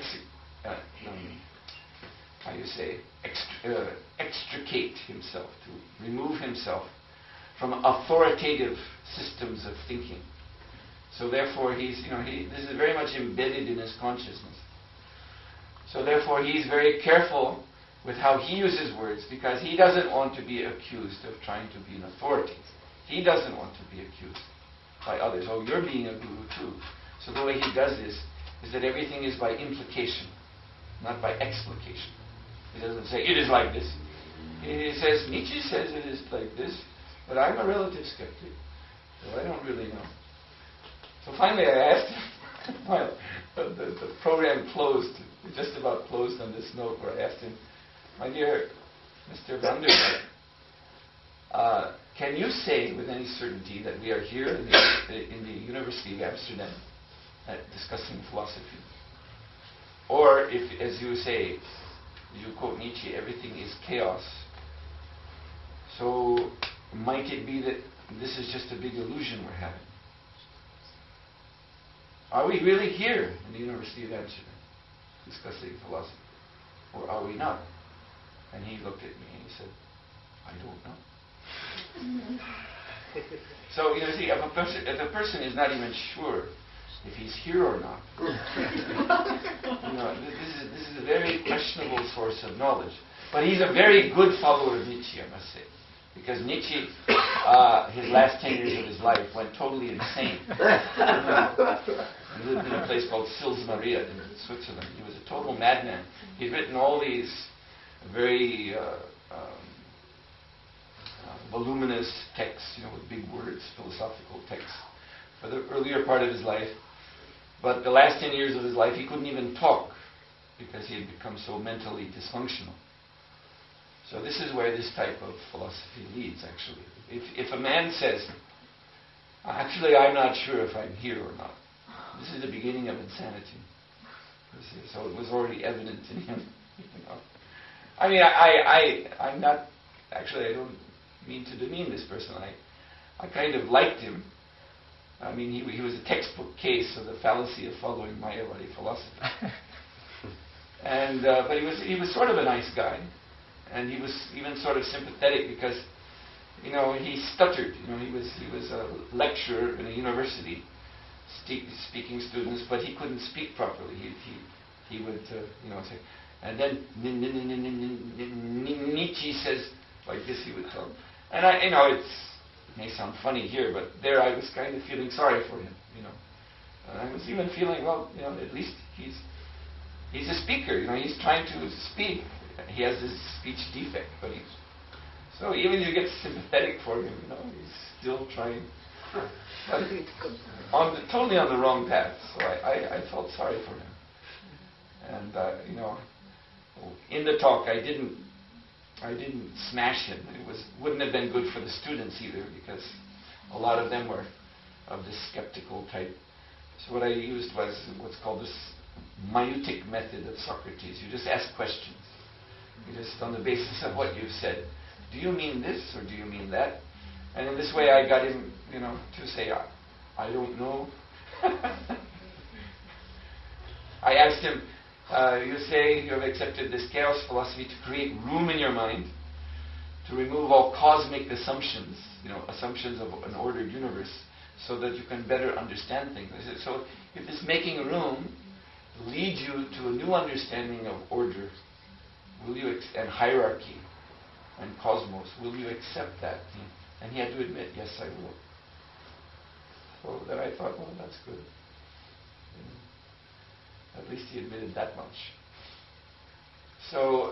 extricate himself, to remove himself from authoritative systems of thinking. So therefore this is very much embedded in his consciousness. So therefore he's very careful with how he uses words, because he doesn't want to be accused of trying to be an authority. He doesn't want to be accused by others. Oh, you're being a guru too. So the way he does this is that everything is by implication, not by explication. He doesn't say, it is like this. He says, Nietzsche says it is like this, but I'm a relative skeptic, so I don't really know. So finally I asked him, well, the program closed, it just about closed on this note where I asked him, my dear Mr. Van der Braak, can you say with any certainty that we are here in the University of Amsterdam discussing philosophy? Or if, as you say, you quote Nietzsche, everything is chaos, so might it be that this is just a big illusion we're having? Are we really here in the University of Amsterdam discussing philosophy? Or are we not? And he looked at me and he said, I don't know. So, see, if a person is not even sure if he's here or not, this is a very questionable source of knowledge. But he's a very good follower of Nietzsche, I must say. Because Nietzsche, his last 10 years of his life, went totally insane. He lived in a place called Sils Maria in Switzerland. He was a total madman. He'd written all these very voluminous texts, with big words, philosophical texts, for the earlier part of his life. But the last 10 years of his life, he couldn't even talk because he had become so mentally dysfunctional. So this is where this type of philosophy leads, actually. If a man says, actually, I'm not sure if I'm here or not, this is the beginning of insanity. So it was already evident in him. I mean, I'm not, actually, I don't mean to demean this person. I kind of liked him. I mean, he was a textbook case of the fallacy of following Mayavadi philosophy. And but he was sort of a nice guy, and he was even sort of sympathetic because, he stuttered. He was a lecturer in a university, speaking students, but he couldn't speak properly. He would say, and then Nietzsche says like this. He would tell him, and it may sound funny here, but there I was kind of feeling sorry for him. And I was even feeling, well, at least he's a speaker. He's trying to speak. He has this speech defect, but so even you get sympathetic for him. He's still trying, but totally on the wrong path. So I felt sorry for him, and in the talk I didn't smash him. It wouldn't have been good for the students either, because a lot of them were of this skeptical type. So what I used was what's called this maieutic method of Socrates. You just ask questions. You just, on the basis of what you've said, do you mean this or do you mean that? And in this way I got him, to say, I don't know. I asked him, you say you have accepted this chaos philosophy to create room in your mind, to remove all cosmic assumptions, assumptions of an ordered universe, so that you can better understand things. I said, so if this making room leads you to a new understanding of order, and hierarchy, and cosmos, will you accept that? And he had to admit, yes, I will. So then I thought, well, that's good. At least he admitted that much. So,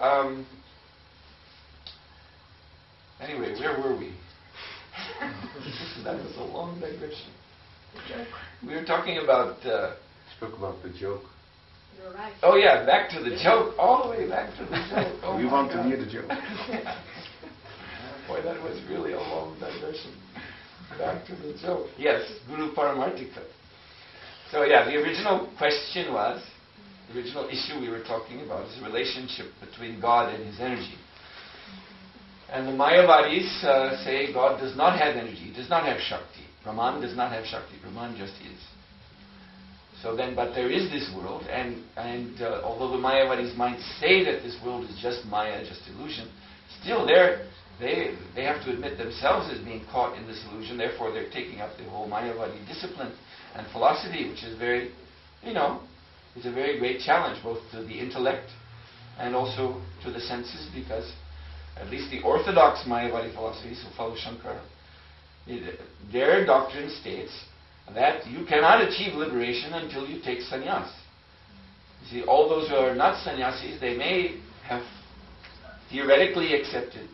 anyway, where were we? That was a long digression. We were talking about... spoke about the joke. You're right. Oh yeah, back to the joke. All the way back to the joke. Oh, We my want God. to hear the joke. Boy, that was really a long digression. Back to the joke. Yes, Guru Paramartika. So yeah, the original question was, the original issue we were talking about is the relationship between God and his energy. And the Mayavadis say God does not have energy, does not have Shakti. Brahman does not have Shakti, Brahman just is. So then, but there is this world, and although the Mayavadis might say that this world is just Maya, just illusion, still they have to admit themselves as being caught in this illusion, therefore they're taking up the whole Mayavadi discipline and philosophy, which is very, it's a very great challenge both to the intellect and also to the senses, because at least the orthodox Mayavadi philosophies who follow Shankara, their doctrine states that you cannot achieve liberation until you take sannyas. You see, all those who are not sannyasis, they may have theoretically accepted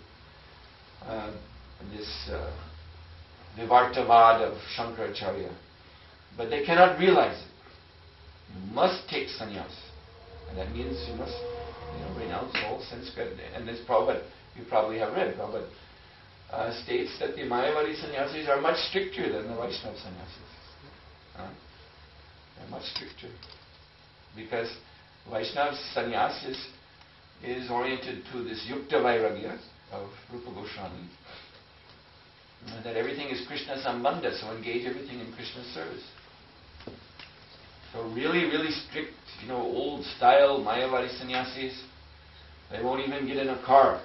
this Vivartavad of Shankaracharya, but they cannot realize it. You must take sannyas, and that means you must renounce all sense credit. And this Prabhupada, you probably have read, Prabhupada states that the Mayavadi sannyasis are much stricter than the Vaishnava sannyasis. They're much stricter. Because Vaishnava sannyas is oriented to this Yukta Vairagya of Rupa Goswami. That everything is Krishna Sambandha, so engage everything in Krishna's service. So really, really strict, old style Mayavadi sannyasis, they won't even get in a car.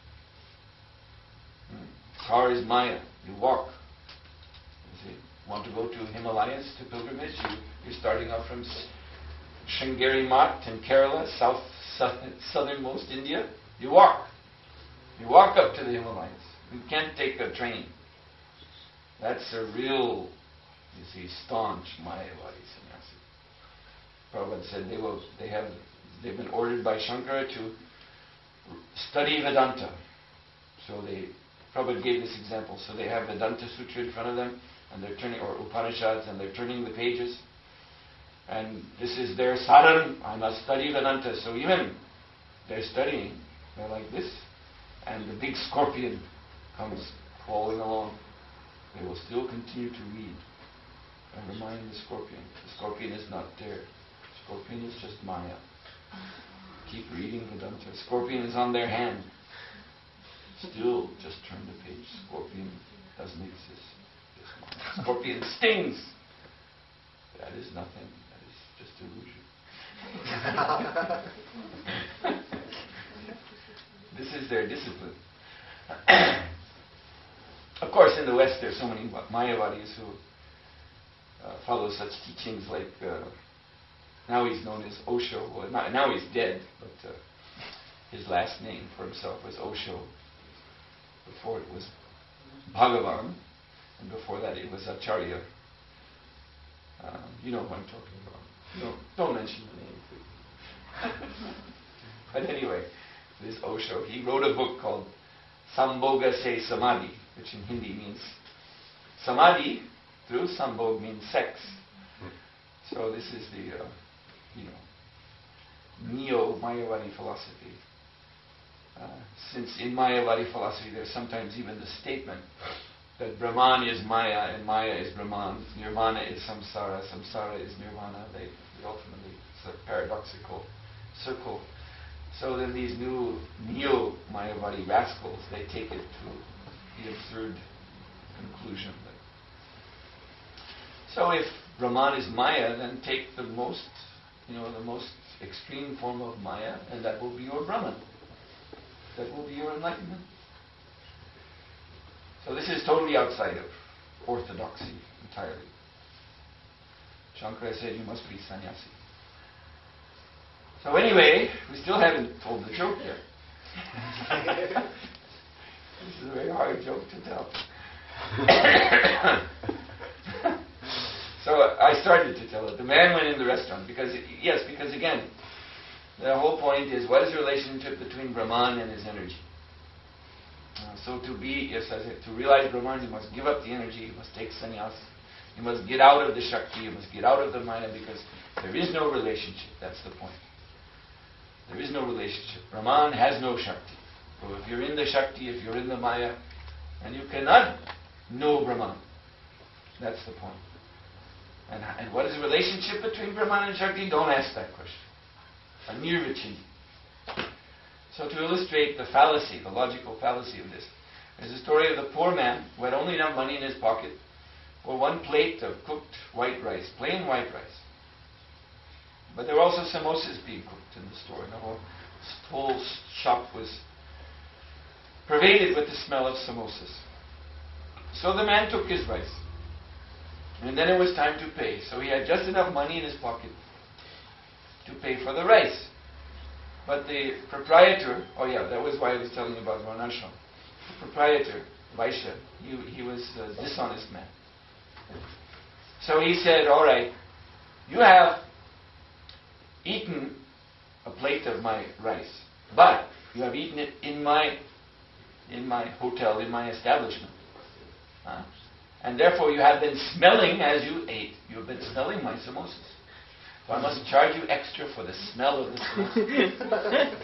Car is Maya. You walk. You see, want to go to Himalayas, to pilgrimage? You're starting off from Sringeri Math in Kerala, southernmost India. You walk. You walk up to the Himalayas. You can't take a train. That's a real, staunch Mayavadi sannyasi. Prabhupada said they've been ordered by Shankara to study Vedanta. So Prabhupada gave this example. So they have Vedanta Sutra in front of them, and they're turning, or Upanishads, and they're turning the pages. And this is their sadhana. I must study Vedanta. So even they're studying, they're like this, and the big scorpion comes crawling along. They will still continue to read and remind the scorpion. The scorpion is not there. The scorpion is just Maya. Keep reading Vedanta. The scorpion is on their hand. Still, just turn the page. Scorpion doesn't exist. Just Maya. Scorpion stings. That is nothing. That is just illusion. This is their discipline. Of course, in the West, there's so many Mayavadis who follow such teachings like, now he's known as Osho. Well, now he's dead, but his last name for himself was Osho. Before it was Bhagavan, and before that it was Acharya. You know who I'm talking about. No, don't mention the name, please. But anyway, this Osho, he wrote a book called Sambhoga Se Samadhi, which in Hindi means Samadhi through Sambhog means sex. So this is the neo-Mayavadi philosophy. Since in Mayavadi philosophy there's sometimes even the statement that Brahman is Maya and Maya is Brahman, Nirvana is Samsara, Samsara is Nirvana. They ultimately, it's a paradoxical circle. So then these new neo-Mayavadi rascals, they take it to the absurd conclusion. So if Brahman is Maya, then take the most extreme form of Maya, and that will be your Brahman. That will be your enlightenment. So this is totally outside of orthodoxy entirely. Shankara said you must be sannyasi. So anyway, we still haven't told the joke yet. This is a very hard joke to tell. So I started to tell it. The man went in the restaurant because again, the whole point is what is the relationship between Brahman and his energy? So to realize Brahman, you must give up the energy, you must take sannyas, you must get out of the Shakti, you must get out of the Maya, because there is no relationship. That's the point. There is no relationship. Brahman has no Shakti. So if you're in the Shakti, if you're in the Maya, and you cannot know Brahman. That's the point. And what is the relationship between Brahman and Shakti? Don't ask that question. Anirvachini. So to illustrate the fallacy, the logical fallacy of this, there's a story of the poor man who had only enough money in his pocket for one plate of cooked white rice, plain white rice. But there were also samosas being cooked in the store. The whole shop was pervaded with the smell of samosas. So the man took his rice. And then it was time to pay. So he had just enough money in his pocket to pay for the rice. But the proprietor, that was why I was telling you about Varnashram. The proprietor, Vaishya, he was a dishonest man. So he said, all right, you have eaten a plate of my rice, but you have eaten it in my hotel, in my establishment. And therefore you have been smelling as you ate. You have been smelling my samosas. So I must charge you extra for the smell of the samosas.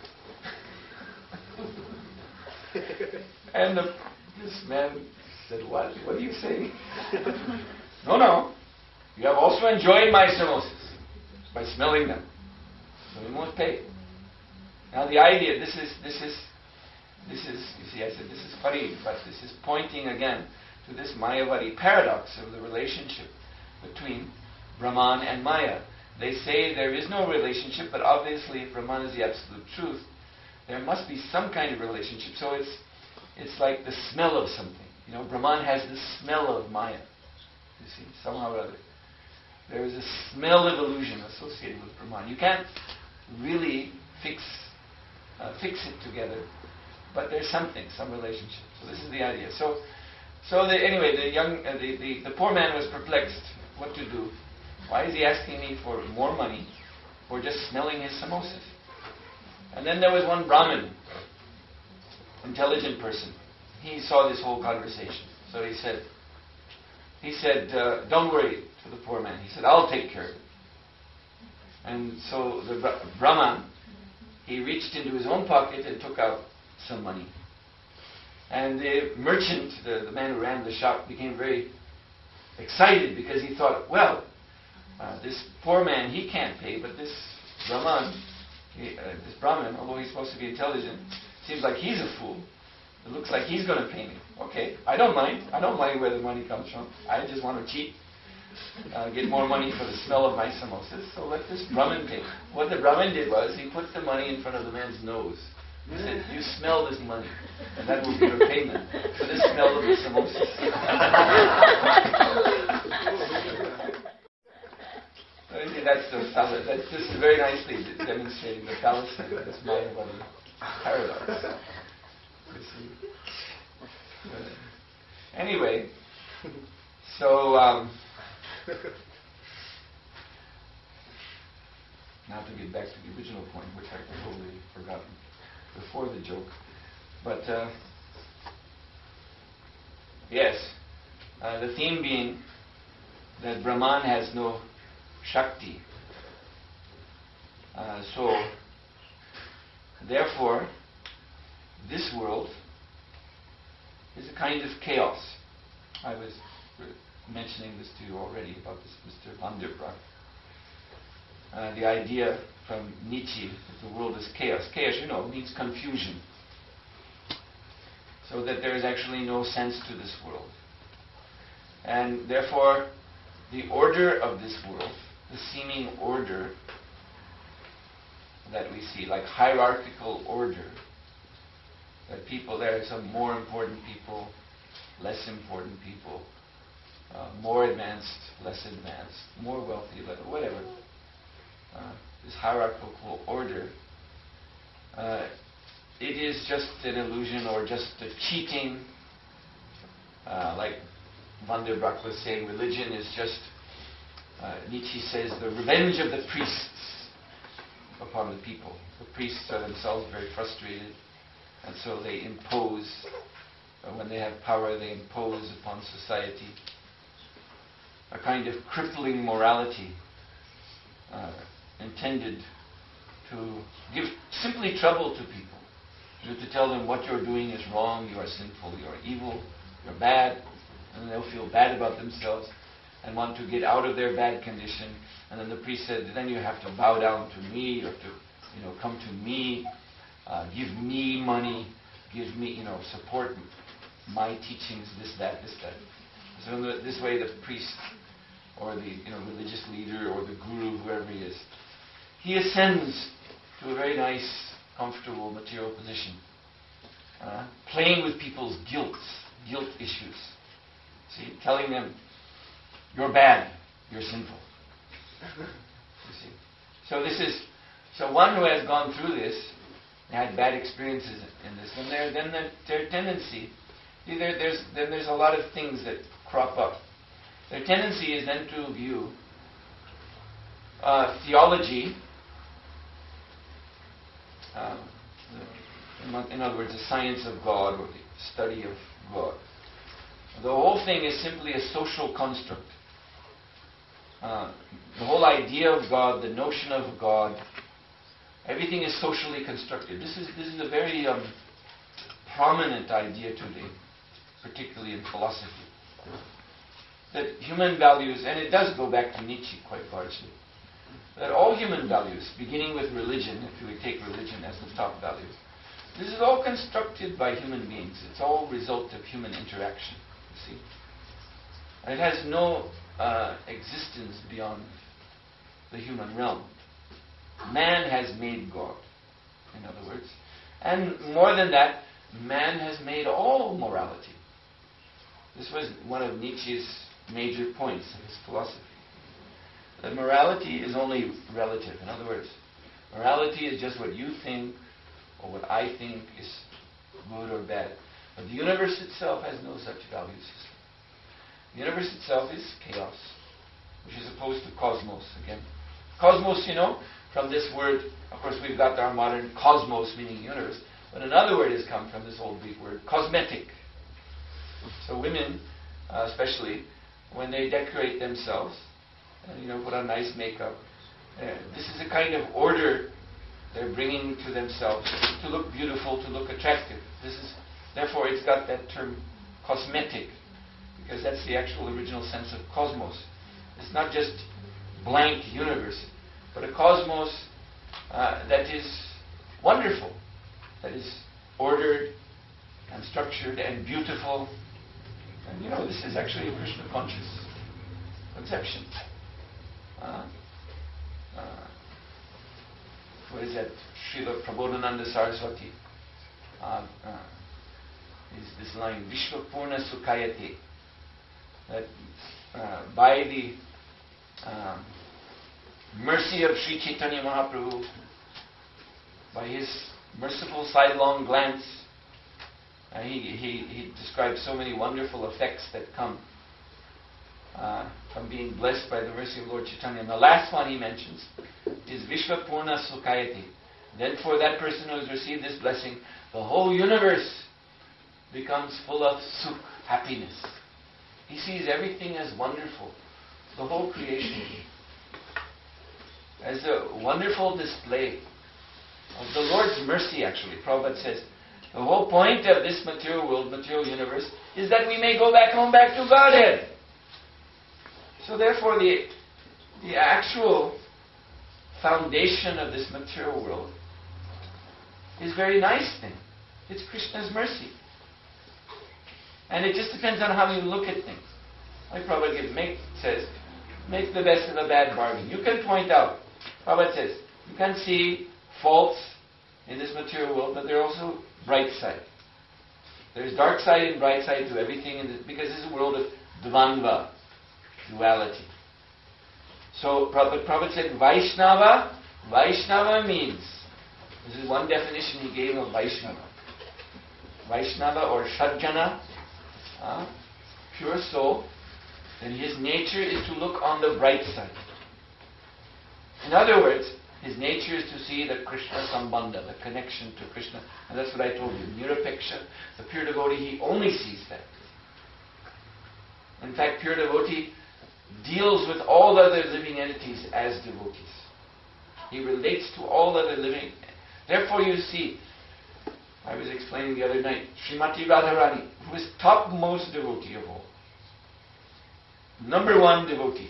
And this man said, what are you saying? No. You have also enjoyed my samosas by smelling them. So you must pay. Now the idea, this is, you see, I said this is funny, but this is pointing again to this Mayavadi paradox of the relationship between Brahman and Maya. They say there is no relationship, but obviously if Brahman is the absolute truth, there must be some kind of relationship. So it's like the smell of something. Brahman has the smell of Maya. You see, somehow or other. There is a smell of illusion associated with Brahman. You can't really fix it together, but there's something, some relationship. So this is the idea. Anyway, the poor man was perplexed what to do. Why is he asking me for more money for just smelling his samosas? And then there was one Brahmin, intelligent person. He saw this whole conversation. So he said, don't worry, to the poor man. He said, I'll take care of it. And so the Brahman, he reached into his own pocket and took out some money. And the merchant, the man who ran the shop, became very excited because he thought, this poor man, he can't pay, but this Brahman, this Brahmin, although he's supposed to be intelligent, seems like he's a fool. It looks like he's going to pay me. Okay, I don't mind. I don't mind where the money comes from. I just want to cheat, get more money for the smell of my samosas. So let this Brahmin pay. What the Brahmin did was he put the money in front of the man's nose. He said, you smell this money, and that will be your payment for the smell of the samosas. That's just very nicely demonstrating the fallacy of this Mayavadi paradox. You see? Anyway, so now to get back to the original point, which I totally forgotten before the joke. But yes, the theme being that Brahman has no Shakti. So therefore, this world is a kind of chaos. I was mentioning this to you already about this Mr. Van der Braak. The idea from Nietzsche that the world is chaos. Chaos, means confusion. So that there is actually no sense to this world. And therefore, the order of this world, the seeming order that we see, like hierarchical order, that there are some more important people, less important people, more advanced, less advanced, more wealthy, whatever. This hierarchical order, it is just an illusion or just a cheating Like Van der Broek was saying, religion is just, Nietzsche says, the revenge of the priests upon the people. The priests are themselves very frustrated, and so they impose, when they have power, they impose upon society a kind of crippling morality intended to give simply trouble to people, to tell them what you're doing is wrong, you are sinful, you are evil, you're bad, and they'll feel bad about themselves and want to get out of their bad condition. And then the priest said, then you have to bow down to me, or to, come to me, give me money, give me, support my teachings, this, that. So in this way, the priest or the religious leader or the guru, whoever he is, he ascends to a very nice, comfortable material position, playing with people's guilt issues. See, telling them, you're bad, you're sinful. You see. So one who has gone through this, had bad experiences in this, and their tendency, there's a lot of things that crop up. Their tendency is then to view theology, in other words, the science of God or the study of God. The whole thing is simply a social construct. The whole idea of God, the notion of God, everything is socially constructed. This is a very prominent idea today, particularly in philosophy. That human values, and it does go back to Nietzsche quite largely, that all human values, beginning with religion, if we take religion as the top value, this is all constructed by human beings. It's all a result of human interaction, you see. And it has no existence beyond the human realm. Man has made God, in other words. And more than that, man has made all morality. This was one of Nietzsche's major points of his philosophy. That morality is only relative. In other words, morality is just what you think or what I think is good or bad. But the universe itself has no such value system. The universe itself is chaos, which is opposed to cosmos again. Cosmos, from this word, of course we've got our modern cosmos meaning universe, but another word has come from this old Greek word, cosmetic. So women, especially, when they decorate themselves, put on nice makeup, this is a kind of order they're bringing to themselves to look beautiful, to look attractive. Therefore it's got that term cosmetic, because that's the actual original sense of cosmos. It's not just blank universe, but a cosmos that is wonderful, that is ordered and structured and beautiful. And this is actually a Krishna conscious conception. What is that? Srila Prabodhananda Saraswati. Is this line, Vishwapurna Sukhayate. That by the mercy of Sri Chaitanya Mahaprabhu, by his merciful sidelong glance, he describes so many wonderful effects that come from being blessed by the mercy of Lord Chaitanya. And the last one he mentions is Vishwapurna Sukhayati. Then for that person who has received this blessing, the whole universe becomes full of sukh, happiness. He sees everything as wonderful. The whole creation as a wonderful display of the Lord's mercy, actually. Prabhupada says, the whole point of this material world, material universe, is that we may go back home, back to Godhead. So therefore, the actual foundation of this material world is a very nice thing. It's Krishna's mercy. And it just depends on how you look at things. Like Prabhupada says, make the best of a bad bargain. You can point out, Prabhupada says, you can see faults in this material world, but there are also bright side. There's dark side and bright side to everything, because this is a world of dvandva, duality. So Prabhupada said Vaishnava. Vaishnava means, this is one definition he gave of Vaishnava. Vaishnava or Shadjana pure soul, then his nature is to look on the bright side. In other words, his nature is to see the Krishna Sambandha, the connection to Krishna. And that's what I told you. Nirapeksha, the pure devotee, he only sees that. In fact, pure devotee deals with all other living entities as devotees. He relates to all other living. Therefore you see, I was explaining the other night, Srimati Radharani, who is topmost devotee of all. Number one devotee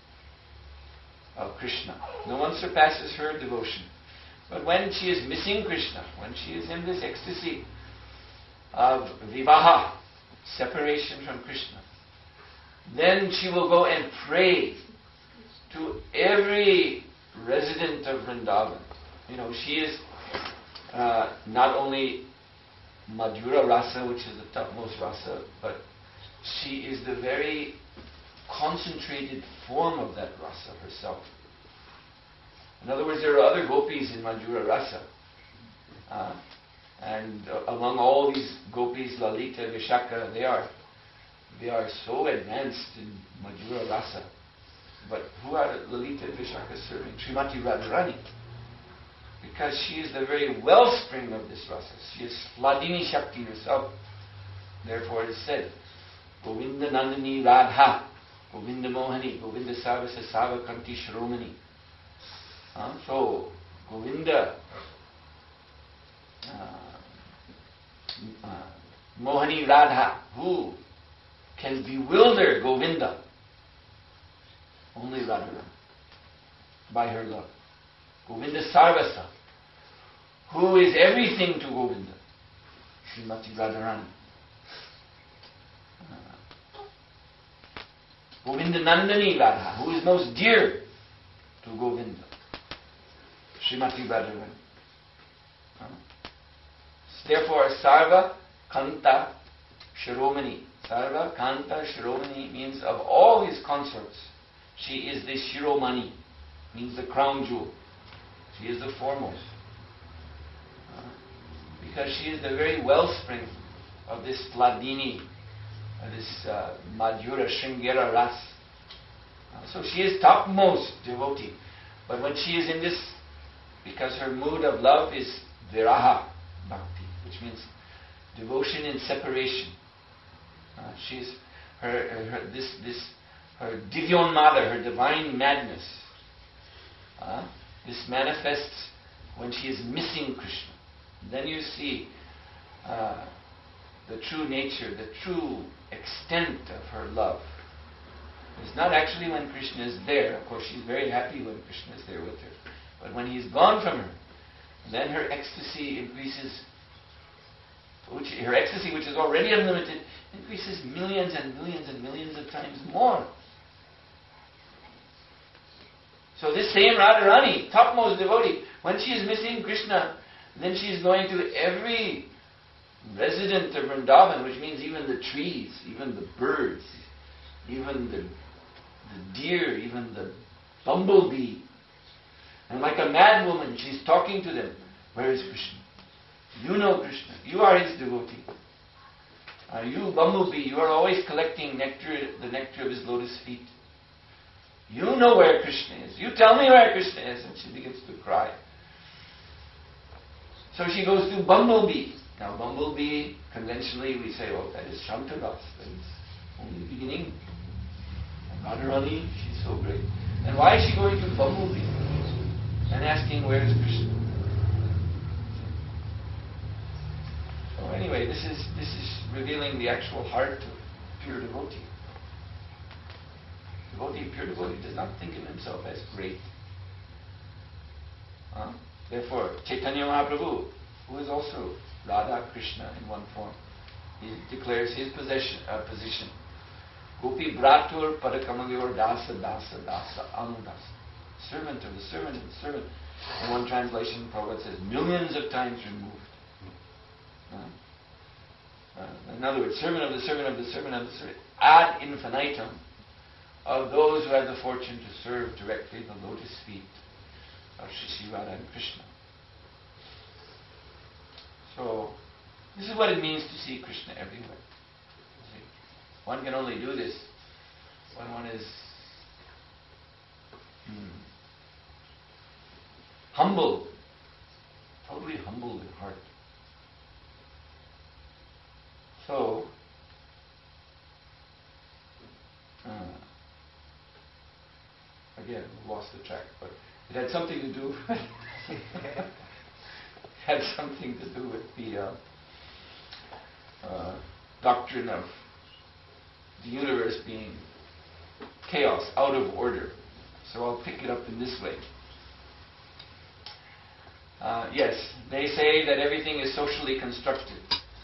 of Krishna. No one surpasses her devotion. But when she is missing Krishna, when she is in this ecstasy of vivaha, separation from Krishna, then she will go and pray to every resident of Vrindavan. She is not only Madhura Rasa, which is the topmost rasa, but she is the very concentrated form of that rasa herself. In other words, there are other gopis in Madhura Rasa. And among all these gopis, Lalita, Vishaka, they are so advanced in Madhura Rasa. But who are Lalita and Vishaka serving? Srimati Radharani. Because she is the very wellspring of this rasa. She is Hladini Shakti herself. Therefore it is said, Govinda Nandini Radha, Govinda Mohani, Govinda Sarvasa Sava Kanti Shromani. So, Govinda, Mohani Radha, who can bewilder Govinda? Only Radharani, by her love. Govinda Sarvasa, who is everything to Govinda? Srimati Radharani. Govinda Nandani Radha, who is most dear to Govinda? Srimati Radharani. Therefore, Sarva Kanta Shiromani. Sarva Kanta Shiromani means of all his consorts, she is the Shiromani, means the crown jewel. She is the foremost. Because she is the very wellspring of this Hladini, this Madhura Shringera Ras. So she is topmost devotee. But when she is in this, because her mood of love is viraha bhakti, which means devotion in separation. She is her divyonmada, her divine madness. This manifests when she is missing Krishna. Then you see the true nature, the true extent of her love. It's not actually when Krishna is there. Of course, she's very happy when Krishna is there with her. But when he's gone from her, then her ecstasy increases. Her ecstasy, which is already unlimited, increases millions and millions and millions of times more. So this same Radharani, topmost devotee, when she is missing Krishna, then she is going to every resident of Vrindavan, which means even the trees, even the birds, even the deer, even the bumblebee. And like a mad woman, she's talking to them. Where is Krishna? You know Krishna. You are his devotee. You, bumblebee, you are always collecting the nectar of his lotus feet. You know where Krishna is. You tell me where Krishna is. And she begins to cry. So she goes to bumblebee. Now bumblebee, conventionally we say, oh, that is Shantaras. That is only the beginning. And Radharani, she's so great. And why is she going to bumblebee? And asking, where is Krishna? So anyway, this is revealing the actual heart of pure devotee. Pure devotee does not think of himself as great. Therefore, Chaitanya Mahaprabhu, who is also Radha Krishna in one form, he declares his position. Gopi Bratur Padakamalyor Dasa Dasa Dasa Anudasa. Servant of the servant of the servant. In one translation, Prabhupada says, millions of times removed. In other words, servant of the servant of the servant of the servant. Ad infinitum of those who have the fortune to serve directly the lotus feet of Shri Radha and Krishna. So, this is what it means to see Krishna everywhere. See? One can only do this when one is humble, totally humble in heart. So, again, lost the track, but it had something to do. Had something to do with the doctrine of the universe being chaos, out of order. So I'll pick it up in this way. Yes, they say that everything is socially constructed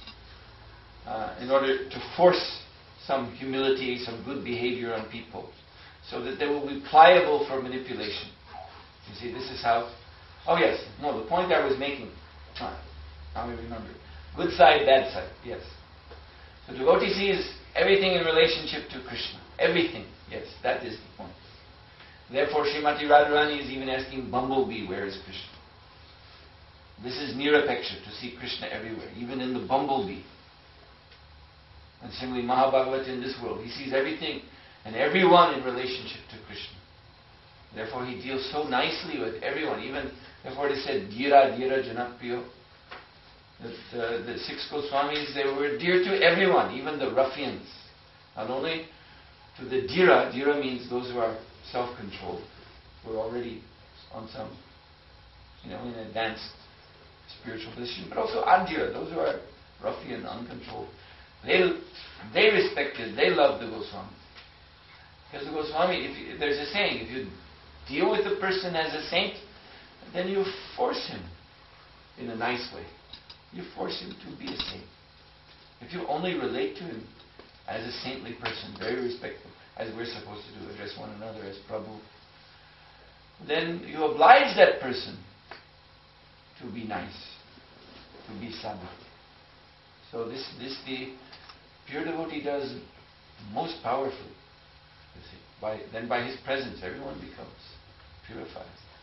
in order to force some humility, some good behavior on people, so that they will be pliable for manipulation. You see, this is how... Oh yes, no, the point I was making... now I remember. Good side, bad side, yes. So devotee sees everything in relationship to Krishna. Everything, yes, that is the point. Therefore, Srimati Radharani is even asking Bumblebee, where is Krishna? This is Nirapeksha, to see Krishna everywhere, even in the bumblebee. And similarly, Mahabhagavata in this world, he sees everything and everyone in relationship to Krishna. Therefore, he deals so nicely with everyone. Even, therefore it is said, Dhira, Dhira, Janakpriyo. That the 6 Goswamis, they were dear to everyone, even the ruffians. Not only to the Dhira, Dhira means those who are self-controlled, who are already on some, in advanced spiritual position, but also Adhira, those who are ruffian, uncontrolled. They respected, they loved the Goswami. Because the Goswami, there's a saying, if you deal with a person as a saint, then you force him in a nice way. You force him to be a saint. If you only relate to him as a saintly person, very respectful, as we're supposed to do, address one another as Prabhu, then you oblige that person to be nice, to be sadhu. So this the pure devotee does most powerfully. You see, then by his presence, everyone becomes purified.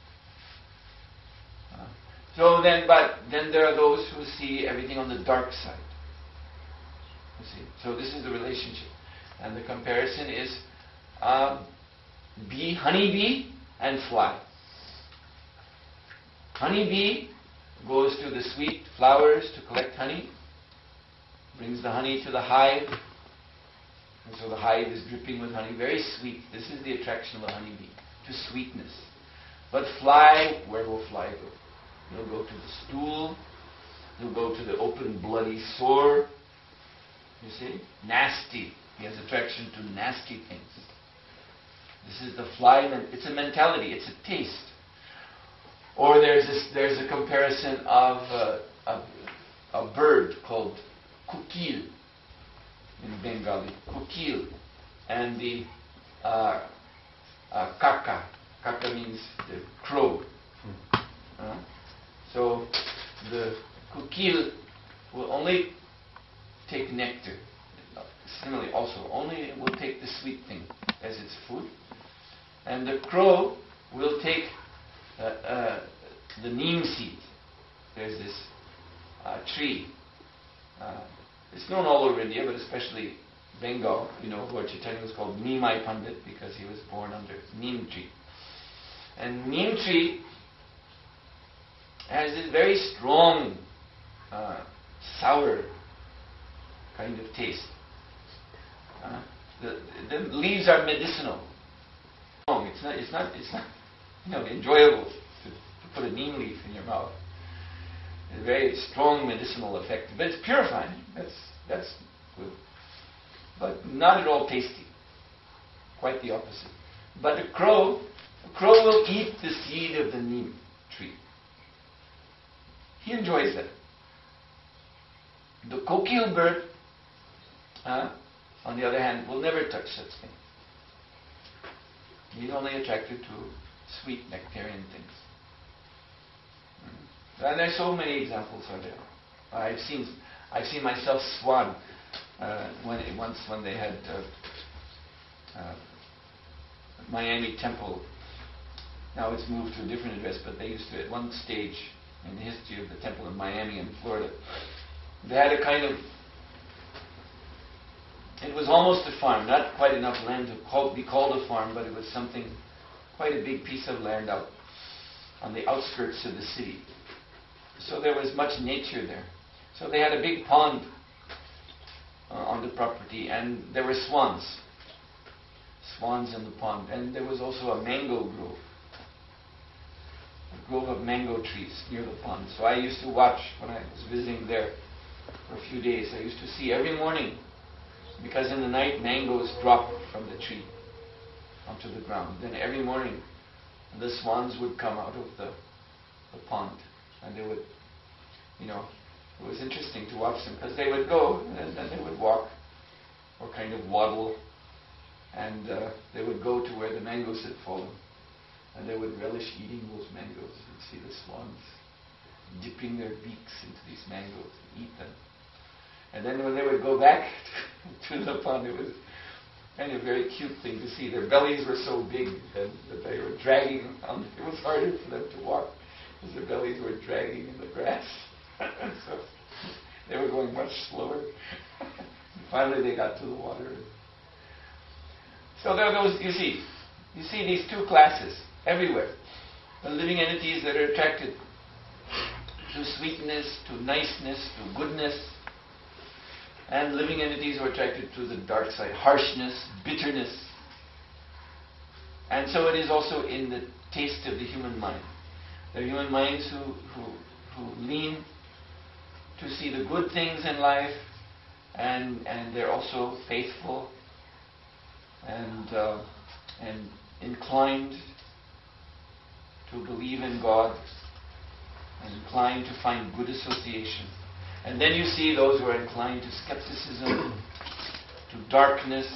But then there are those who see everything on the dark side. You see, so this is the relationship, and the comparison is honeybee and fly. Honeybee goes to the sweet flowers to collect honey, brings the honey to the hive, and so the hive is dripping with honey, very sweet. This is the attraction of the honeybee, to sweetness. But fly, where will fly go? He'll go to the stool, he'll go to the open bloody sore, you see? Nasty. He has attraction to nasty things. This is the fly, it's a mentality, it's a taste. Or there's a comparison of a bird called kukil in Bengali, kukil, and the kaka. Kaka means the crow. So the kukil will only take nectar. Similarly, also only will take the sweet thing as its food, and the crow will take the neem seed. There's this tree. It's known all over India, but especially Bengal. Lord Chaitanya was called Nimai Pandit because he was born under neem tree. And neem tree has this very strong, sour kind of taste. The leaves are medicinal. It's not enjoyable to put a neem leaf in your mouth. It's a very strong medicinal effect, but it's purifying. That's good, but not at all tasty. Quite the opposite. But a crow will eat the seed of the neem tree. He enjoys that. The kokil bird, on the other hand, will never touch such thing. He's only attracted to sweet nectarian things. And there's so many examples are there. I've seen myself swan when they had Miami Temple. Now it's moved to a different address, but they used to, at one stage in the history of the temple in Miami in Florida, they had a kind of It was almost a farm, not quite enough land to be called a farm, but it was something, quite a big piece of land out on the outskirts of the city. So there was much nature there. So they had a big pond on the property, and there were swans in the pond, and there was also a mango grove. A grove of mango trees near the pond. So I used to watch when I was visiting there for a few days. I used to see every morning, because in the night mangoes drop from the tree onto the ground. Then every morning the swans would come out of the pond, and they would, it was interesting to watch them, because they would go and then they would walk or kind of waddle, and they would go to where the mangoes had fallen, and they would relish eating those mangoes. You'd see the swans dipping their beaks into these mangoes and eat them. And then when they would go back to the pond, it was kind of a very cute thing to see. Their bellies were so big that they were dragging on. It was harder for them to walk because their bellies were dragging in the grass. So they were going much slower. Finally they got to the water. So there are those, you see these two classes everywhere. The living entities that are attracted to sweetness, to niceness, to goodness, and living entities who are attracted to the dark side, harshness, bitterness. And so it is also in the taste of the human mind. There are human minds who lean to see the good things in life, and they're also faithful and inclined to believe in God, and inclined to find good association. And then you see those who are inclined to skepticism, to darkness,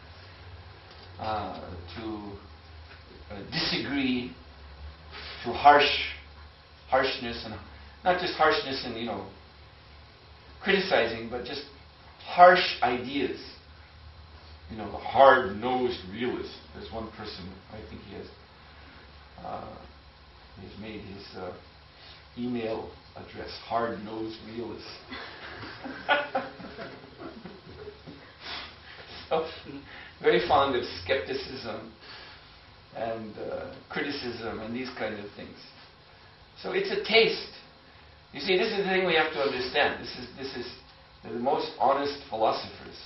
to disagree, to harshness, and not just harshness and criticizing, but just harsh ideas. The hard-nosed realist. There's one person, I think he's made his email address, hard-nosed realist. So, very fond of skepticism and criticism and these kind of things. So it's a taste. You see, this is the thing we have to understand. This is the most honest philosophers.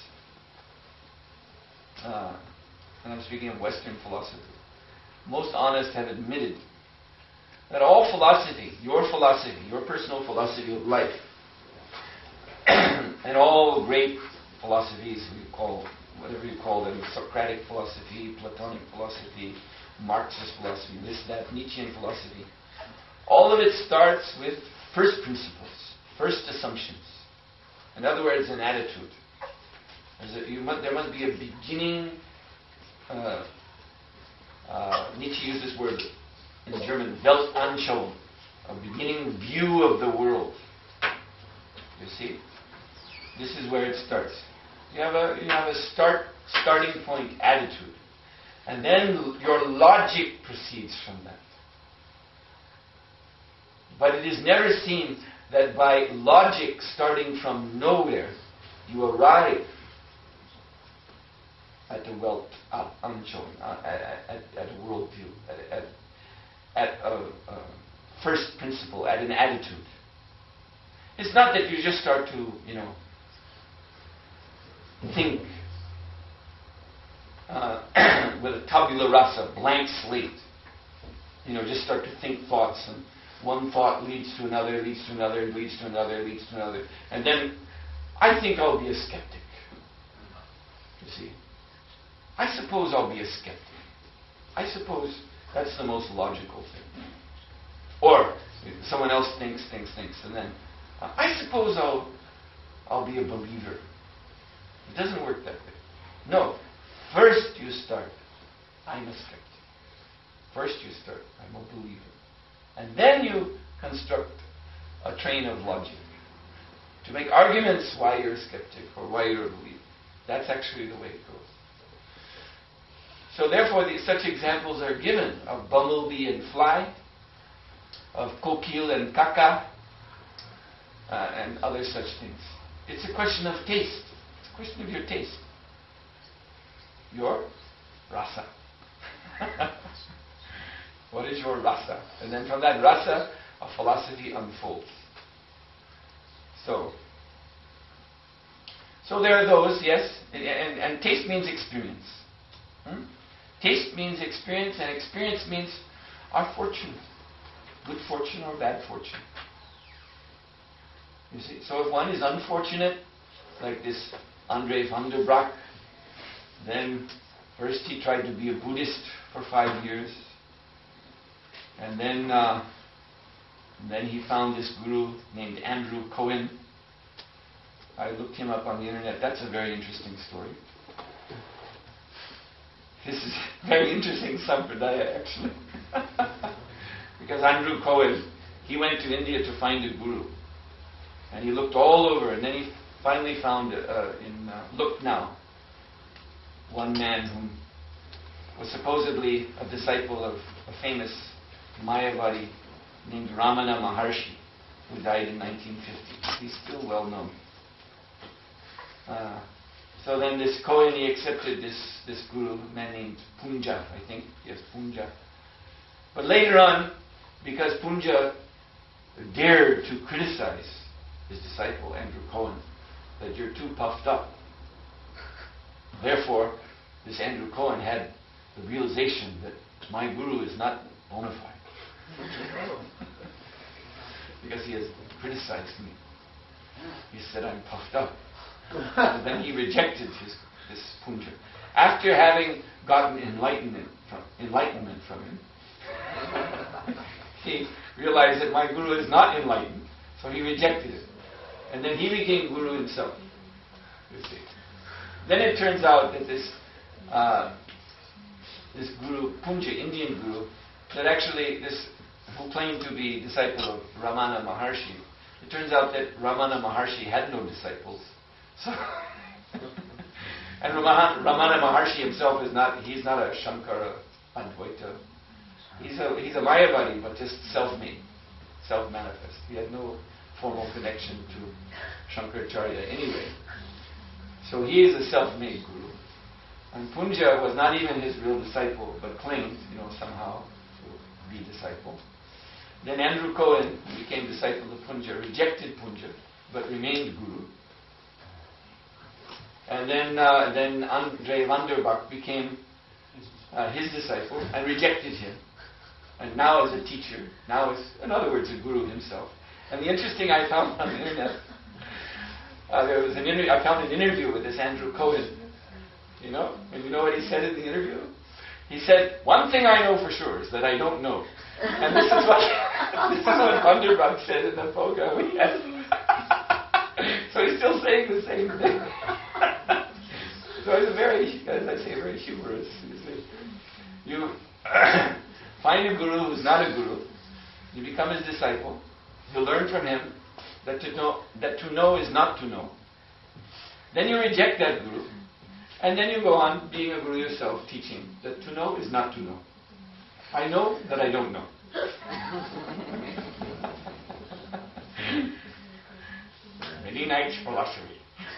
And I'm speaking of Western philosophy. Most honest have admitted that all philosophy, your personal philosophy of life, and all great philosophies, whatever you call them, Socratic philosophy, Platonic philosophy, Marxist philosophy, this, that, Nietzschean philosophy, all of it starts with first principles, first assumptions. In other words, an attitude. There must be a beginning. Nietzsche used this word in German, Weltanschauung, a beginning view of the world. You see, this is where it starts. You have a starting point attitude, and then your logic proceeds from that. But it is never seen that by logic starting from nowhere, you arrive at the Weltanschauung, at a worldview, at a first principle, at an attitude. It's not that you just start to, think with a tabula rasa, blank slate. Just start to think thoughts, and one thought leads to another, leads to another, leads to another, leads to another. And then, I think I'll be a skeptic. You see? I suppose I'll be a skeptic. I suppose that's the most logical thing. Or someone else thinks, and then I suppose I'll be a believer. It doesn't work that way. No. First you start, I'm a skeptic. First you start, I'm a believer. And then you construct a train of logic to make arguments why you're a skeptic or why you're a believer. That's actually the way it goes. So therefore, such examples are given of bumblebee and fly, of kokil and kaka, and other such things. It's a question of taste. It's a question of your taste. your rasa. What is your rasa? And then from that rasa, a philosophy unfolds. So there are those, yes, and taste means experience. Taste means experience, and experience means our fortune. Good fortune or bad fortune. You see, so if one is unfortunate, like this Andre van der Braak, then first he tried to be a Buddhist for 5 years, and then he found this guru named Andrew Cohen. I looked him up on the internet. That's a very interesting story. This is a very interesting sampradaya, actually. Because Andrew Cohen, he went to India to find a guru. And he looked all over, and then he finally found in Lucknow one man who was supposedly a disciple of a famous Mayavadi named Ramana Maharshi, who died in 1950. He's still well known. So then this Cohen, he accepted this guru, a man named Punja, I think. Yes, Punja. But later on, because Punja dared to criticize his disciple, Andrew Cohen, that you're too puffed up. Therefore, this Andrew Cohen had the realization that my guru is not bona fide. Because he has criticized me. He said I'm puffed up. And then he rejected this Punja. After having gotten enlightenment from him, he realized that my guru is not enlightened, so he rejected it. And then he became guru himself. You see. Then it turns out that this guru, Punja, Indian guru, that actually who claimed to be disciple of Ramana Maharshi, it turns out that Ramana Maharshi had no disciples. So and Ramana Maharshi himself he's not a Shankara Advaita. He's a Mayavadi, but just self-made, self-manifest. He had no formal connection to Shankaracharya anyway. So he is a self-made guru. And Punja was not even his real disciple, but claimed, somehow to be disciple. Then Andrew Cohen, who became disciple of Punja, rejected Punja, but remained guru. And then Andre van der Braak became his disciple and rejected him. And now is a teacher, now is, in other words, a guru himself. And the interesting I found on the internet, I found an interview with this Andrew Cohen. And you know what he said in the interview? He said, "One thing I know for sure is that I don't know." And this is what van der Braak said in the program we had. So he's still saying the same thing. So it's very humorous. You find a guru who's not a guru. You become his disciple. You learn from him that to know is not to know. Then you reject that guru. And then you go on being a guru yourself, teaching that to know is not to know. I know that I don't know. Many nights philosophy.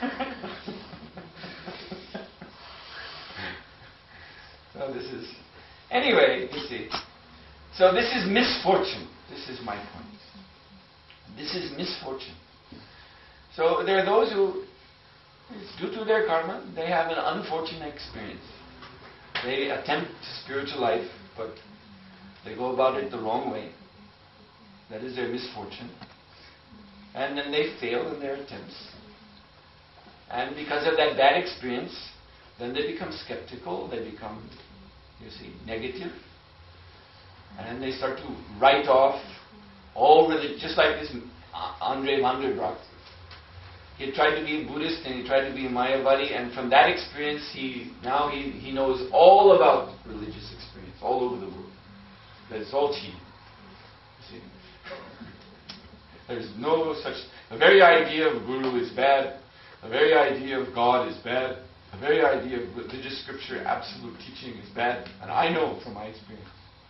So this is... Anyway, you see. So this is misfortune. This is my point. This is misfortune. So there are those who, due to their karma, they have an unfortunate experience. They attempt spiritual life, but they go about it the wrong way. That is their misfortune. And then they fail in their attempts. And because of that bad experience, then they become skeptical, they become, negative. And they start to write off all religion, just like this Andre van der Braak. He tried to be a Buddhist and he tried to be a Mayavadi, and from that experience he knows all about religious experience all over the world. That it's all cheating. You see? There's no such... The very idea of guru is bad. The very idea of God is bad. The very idea of religious scripture, absolute teaching is bad. And I know from my experience.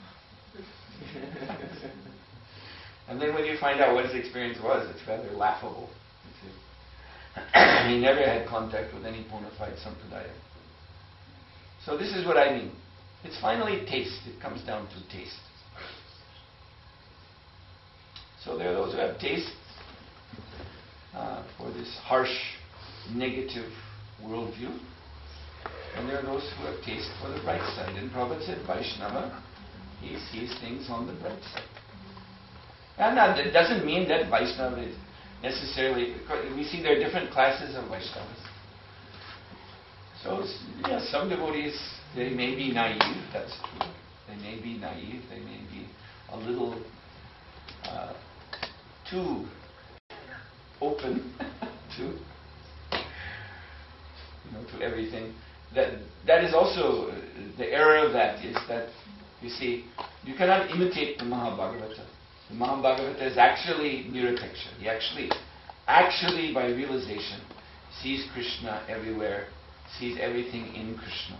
And then when you find out what his experience was, it's rather laughable. You see. He never had contact with any bona fide sampradaya. So this is what I mean. It's finally taste. It comes down to taste. So there are those who have taste for this harsh, negative worldview. And there are those who have taste for the bright side. And Prabhupada said, Vaishnava, he sees things on the bright side. And that doesn't mean that Vaishnava is necessarily, we see there are different classes of Vaishnavas. So, yes, some devotees, they may be naive, that's true. They may be naive, they may be a little too open to everything. That is also the error of that is that, you see, you cannot imitate the Mahabhagavata. The Mahabhagavata is actually nirapeksha. He actually by realization sees Krishna everywhere, sees everything in Krishna.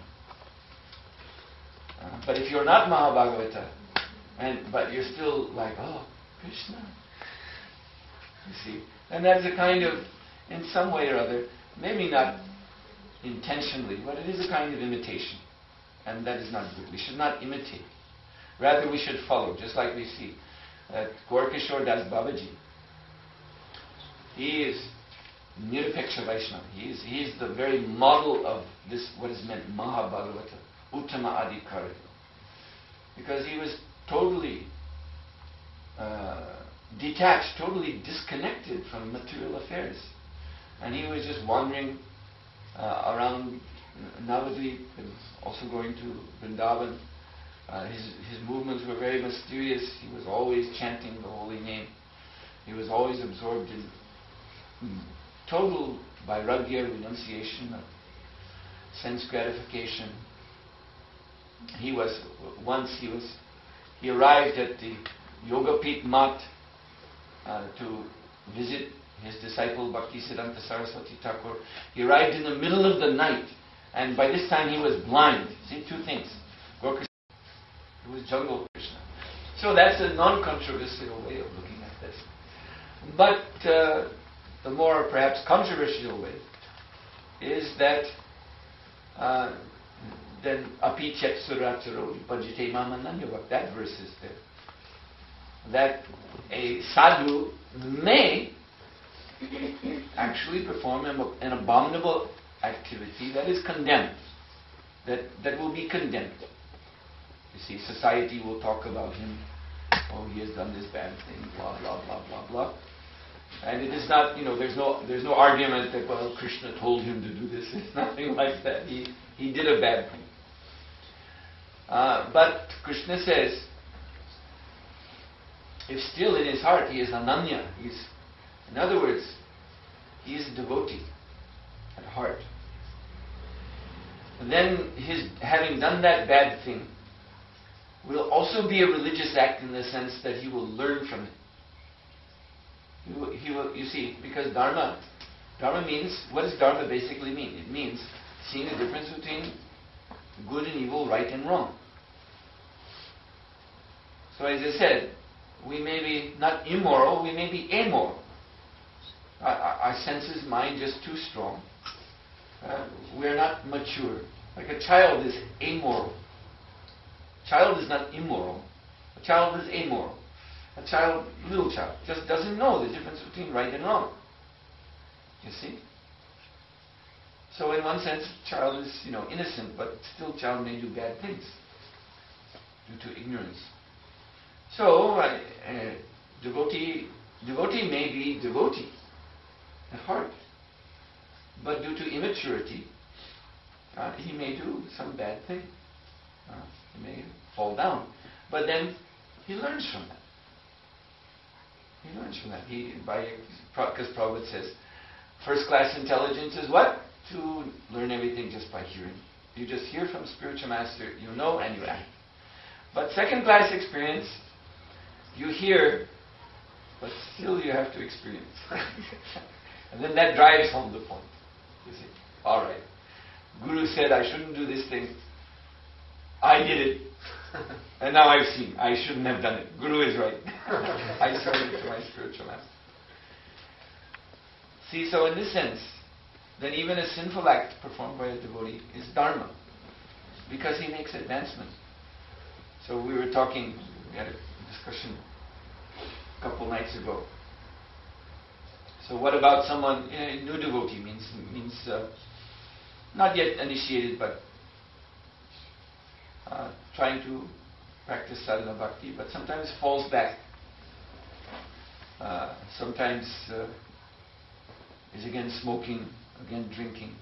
But if you're not Mahabhagavata, but you're still like, oh, Krishna, you see, and that's a kind of, in some way or other, maybe not intentionally, but it is a kind of imitation. And that is not good. We should not imitate. Rather, we should follow, just like we see that Gaurkishore Das Babaji. He is Nirapeksha Vaishnava. He is the very model of this, what is meant Mahabhagavata, Uttama Adhikari. Because he was totally detached, totally disconnected from material affairs. And he was just wandering around Navadvip and also going to Vrindavan. His movements were very mysterious. He was always chanting the holy name. He was always absorbed in total vairagya, renunciation of sense gratification. He arrived at the Yogapit Mat to visit his disciple Bhaktisiddhanta Saraswati Thakur. He arrived in the middle of the night, and by this time he was blind. See, two things. It was jungle Krishna. So that's a non-controversial way of looking at this. But the more perhaps controversial way is that then api chet surataro pajite mamananyavak, that verse is there. That a sadhu may actually perform an abominable activity that is condemned, that will be condemned. You see, society will talk about him, oh, he has done this bad thing, blah, blah, blah, blah, blah. And it is not, there's no argument that, well, Krishna told him to do this. It's nothing like that. He did a bad thing. But Krishna says, if still in his heart he is ananya, in other words, he is a devotee at heart, then his having done that bad thing will also be a religious act in the sense that he will learn from it. He will, you see, because Dharma means, what does Dharma basically mean? It means seeing the difference between good and evil, right and wrong. So as I said, we may be not immoral, we may be amoral. Our senses, mind just too strong. We're not mature. Like a child is amoral. A child is not immoral. A child is amoral. A child, little child, just doesn't know the difference between right and wrong. You see? So in one sense, child is, innocent, but still child may do bad things due to ignorance. So, devotee may be devotee at heart, but due to immaturity, he may do some bad thing. He may fall down, but then he learns from that. He learns from that. Because Prabhupada says, first-class intelligence is what? To learn everything just by hearing. You just hear from spiritual master, you know and you act. But second-class experience, you hear, but still you have to experience. And then that drives home the point. You see, all right, Guru said I shouldn't do this thing. I did it. And now I've seen, I shouldn't have done it. Guru is right. I surrender to my spiritual master. See, so in this sense, then even a sinful act performed by a devotee is dharma. because he makes advancement. So we had a discussion a couple nights ago. So what about someone, new devotee means not yet initiated, but trying to practice sadhana bhakti, but sometimes falls back. Sometimes is again smoking, again drinking.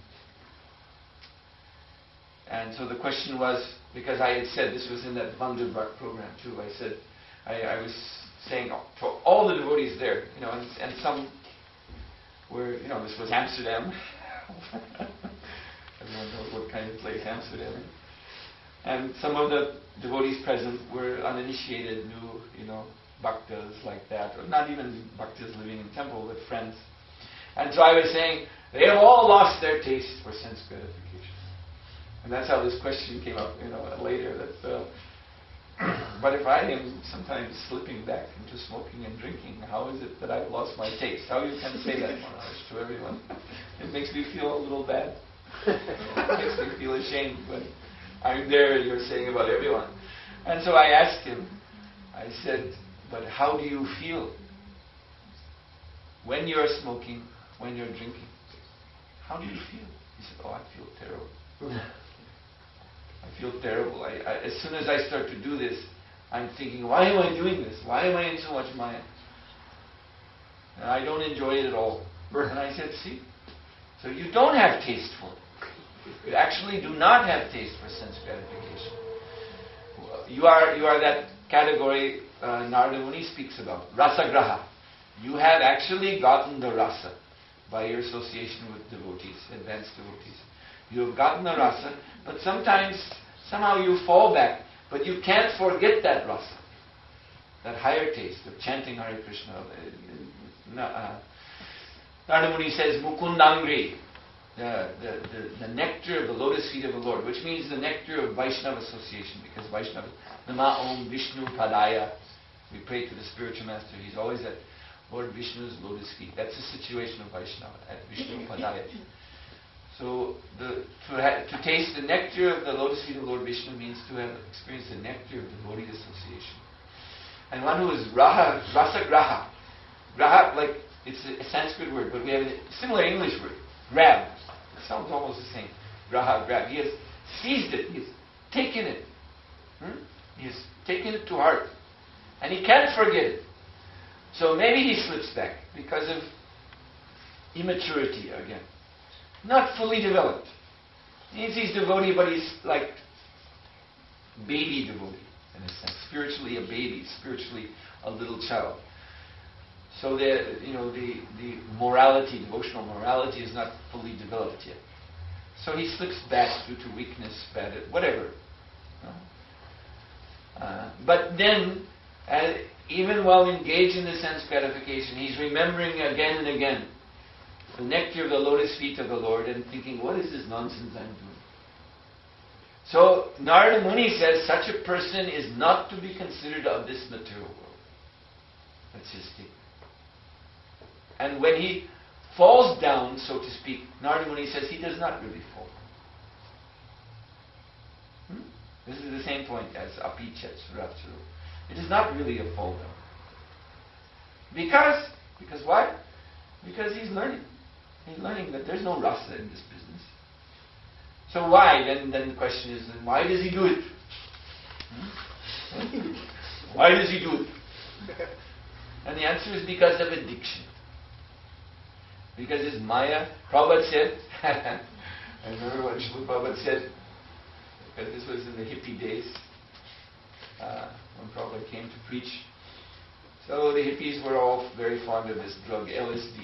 And so the question was, because I had said, this was in that Vandurbhak program too, I said, I was saying for all the devotees there, and some were, this was Amsterdam. Everyone knows what kind of place Amsterdam is. And some of the devotees present were uninitiated, new, bhaktas like that, or not even bhaktas living in temple, but friends. And so I was saying, they have all lost their taste for sense gratification. And that's how this question came up, later. That, but if I am sometimes slipping back into smoking and drinking, how is it that I've lost my taste? How you can say that, Maharaj, to everyone? It makes me feel a little bad. It makes me feel ashamed when I'm there and you're saying about everyone. And so I asked him, I said, but how do you feel when you're smoking, when you're drinking? How do you feel? He said, I feel terrible. I feel terrible. As soon as I start to do this, I'm thinking, why am I doing this? Why am I in so much Maya? And I don't enjoy it at all. And I said, see, so you don't have taste for it. You actually do not have taste for sense gratification. You are that category Narada Muni speaks about, rasagraha. You have actually gotten the rasa by your association with devotees, advanced devotees. You have gotten the rasa, but sometimes, somehow you fall back, but you can't forget that rasa, that higher taste of chanting Hare Krishna. Narada Muni says, Mukundangri, the nectar of the lotus feet of the Lord, which means the nectar of Vaishnava association, because Vaishnava, Nama Om Vishnu Padaya, we pray to the spiritual master, he's always at Lord Vishnu's lotus feet. That's the situation of Vaishnava, at Vishnu Padaya. So to taste the nectar of the lotus feet of Lord Vishnu means to have experienced the nectar of devotee association. And one who is rasagraha, graha, like it's a Sanskrit word, but we have a similar English word, grab. It sounds almost the same. Graha, grab. He has seized it. He has taken it. He has taken it to heart. And he can't forget it. So maybe he slips back because of immaturity again. Not fully developed. He's devotee, but he's like baby devotee in a sense. Spiritually a baby, spiritually a little child. So the morality, devotional morality is not fully developed yet. So he slips back due to weakness, bad, whatever. But then, even while engaged in the sense gratification, he's remembering again and again the nectar of the lotus feet of the Lord and thinking, what is this nonsense I'm doing? So Narada Muni says such a person is not to be considered of this material world. That's his statement. And when he falls down, so to speak, Narada Muni says he does not really fall. This is the same point as Apichat Suratsuru. It is not really a fall down. Because why? Because he's learning. He's learning that there's no rasa in this business. So why? Then the question is, then why does he do it? Why does he do it? And the answer is because of addiction. Because his Maya, Prabhupada said, I remember what Srila Prabhupada said, because this was in the hippie days, when Prabhupada came to preach. So the hippies were all very fond of this drug, LSD.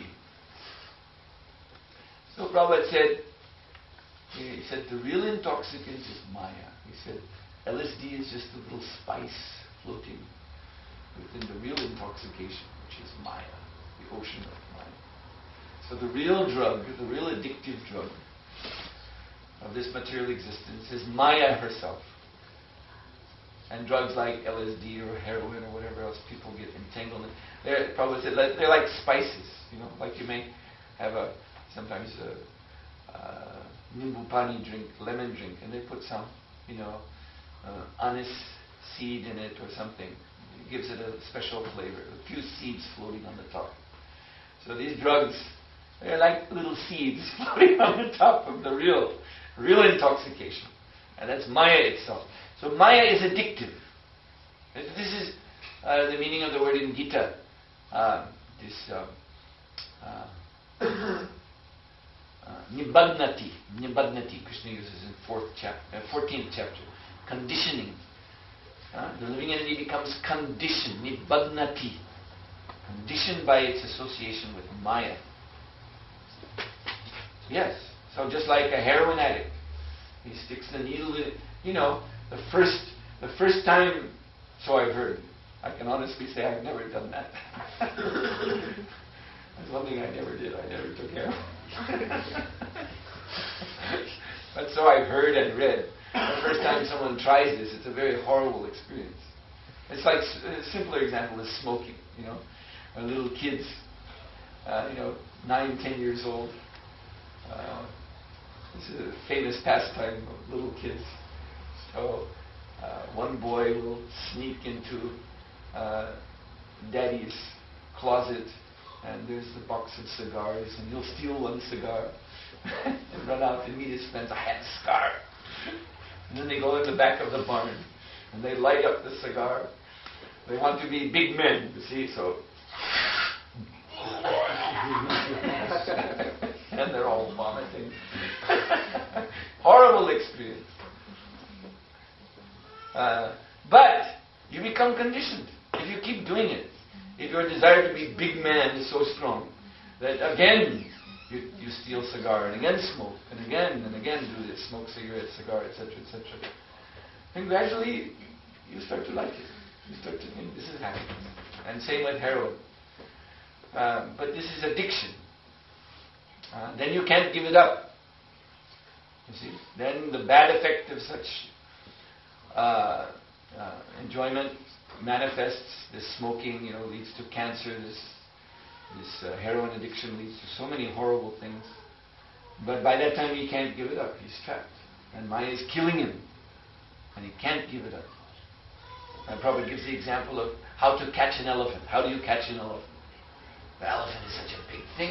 So Prabhupada said, he said, the real intoxicant is Maya. He said, LSD is just a little spice floating within the real intoxication, which is Maya, the ocean of Maya. So the real drug, the real addictive drug of this material existence is Maya herself. And drugs like LSD or heroin or whatever else people get entangled in, Prabhupada said they're like spices, like you may have sometimes a nimbu pani drink, lemon drink, and they put some anise seed in it or something. It gives it a special flavor. A few seeds floating on the top. So these drugs, they're like little seeds floating on the top of the real intoxication. And that's Maya itself. So Maya is addictive. This is the meaning of the word in Gita. Nibbadnati. Nibbadnati, Krishna uses in 14th chapter. Conditioning. The living entity becomes conditioned. Nibbadnati. Conditioned by its association with Maya. Yes. So just like a heroin addict, he sticks the needle in it. The first time, so I've heard. I can honestly say I've never done that. That's one thing I never did. I never took heroin. But so I've heard and read. The first time someone tries this, it's a very horrible experience. It's like a simpler example is smoking. Or little kids, 9, 10 years old. This is a famous pastime of little kids. So one boy will sneak into daddy's closet, and there's the box of cigars, and he'll steal one cigar and run out to meet his friends. I had a cigar. And then they go in the back of the barn, and they light up the cigar. They want to be big men, you see, so... and they're all vomiting. Horrible experience. But you become conditioned if you keep doing it. If your desire to be big man is so strong that again you steal cigar and again smoke and again do this, smoke cigarette, cigar, etc., etc. And gradually you start to like it. You start to think this is happiness. And same with heroin. But this is addiction. Then you can't give it up. You see? Then the bad effect of such enjoyment manifests. This smoking, leads to cancer. This heroin addiction leads to so many horrible things. But by that time he can't give it up. He's trapped. And Maya is killing him. And he can't give it up. And Prabhupada gives the example of how to catch an elephant. How do you catch an elephant? The elephant is such a big thing.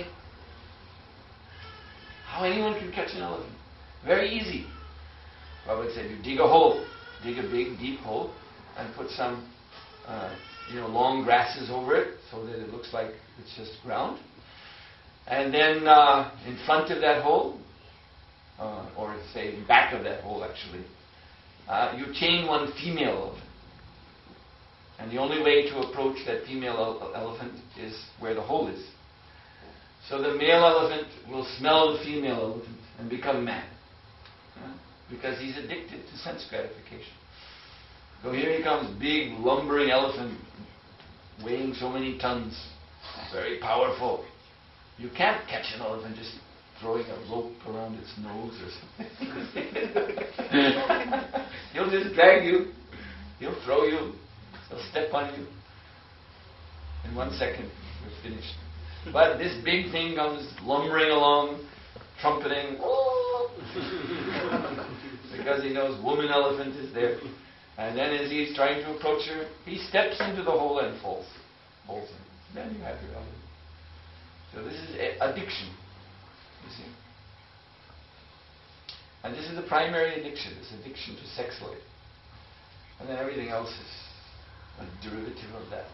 How anyone can catch an elephant? Very easy. Prabhupada said, you dig a hole. Dig a big, deep hole and put some long grasses over it so that it looks like it's just ground. And then in front of that hole, or say back of that hole actually, you chain one female elephant. And the only way to approach that female elephant is where the hole is. So the male elephant will smell the female elephant and become mad. Because he's addicted to sense gratification. So here he comes, big lumbering elephant, weighing so many tons, very powerful. You can't catch an elephant just throwing a rope around its nose or something. He'll just drag you, he'll throw you, he'll step on you. In 1 second, you're finished. But this big thing comes lumbering along, trumpeting, because he knows woman elephant is there. And then as he's trying to approach her, he steps into the hole and falls in. Then you have your elephant. So this is addiction, you see. And this is the primary addiction, this addiction to sex life. And then everything else is a derivative of that.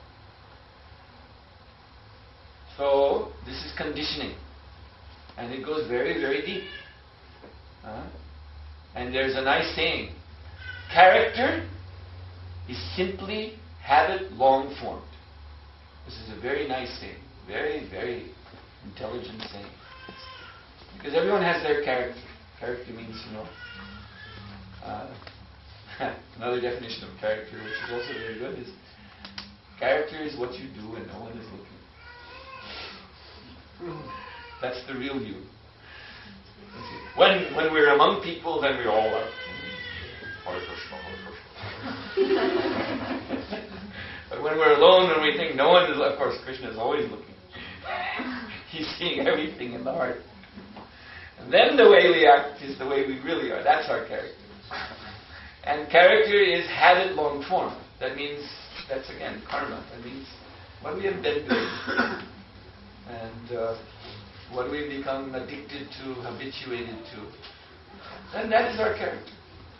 So this is conditioning. And it goes very, very deep. And there's a nice saying. Character is simply habit long formed. This is a very nice saying. Very, very intelligent saying. Because everyone has their character. Character means, another definition of character, which is also very good, is character is what you do when no one is looking. That's the real you. When we're among people, then we're all like, Hare Krishna, Hare Krishna. But when we're alone, when we think no one is, of course, Krishna is always looking. He's seeing everything in the heart. And then the way we act is the way we really are. That's our character. And character is habit long form. That means, that's again karma. That means what we have been doing. And what we've become addicted to, habituated to. And that is our character.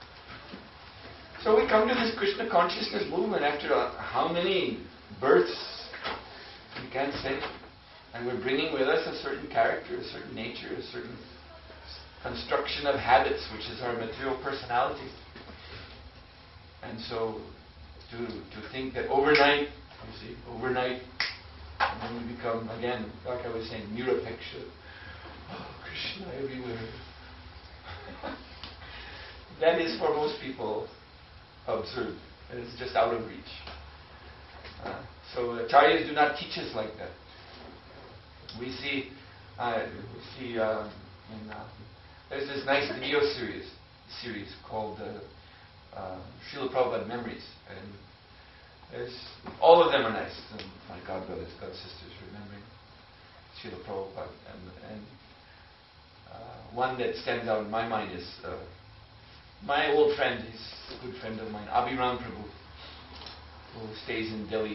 So we come to this Krishna consciousness movement after how many births, we can't say. And we're bringing with us a certain character, a certain nature, a certain construction of habits, which is our material personality. And so to think that overnight, and then we become, again, like I was saying, Nirapeksha. Oh, Krishna everywhere. That is for most people absurd. And it's just out of reach. So acharyas do not teach us like that. We see, there's this nice video series called Srila Prabhupada Memories, and all of them are nice. And my God brothers, God sisters, remembering Srila Prabhupada, and one that stands out in my mind is my old friend, he's a good friend of mine, Abhiram Prabhu, who stays in Delhi.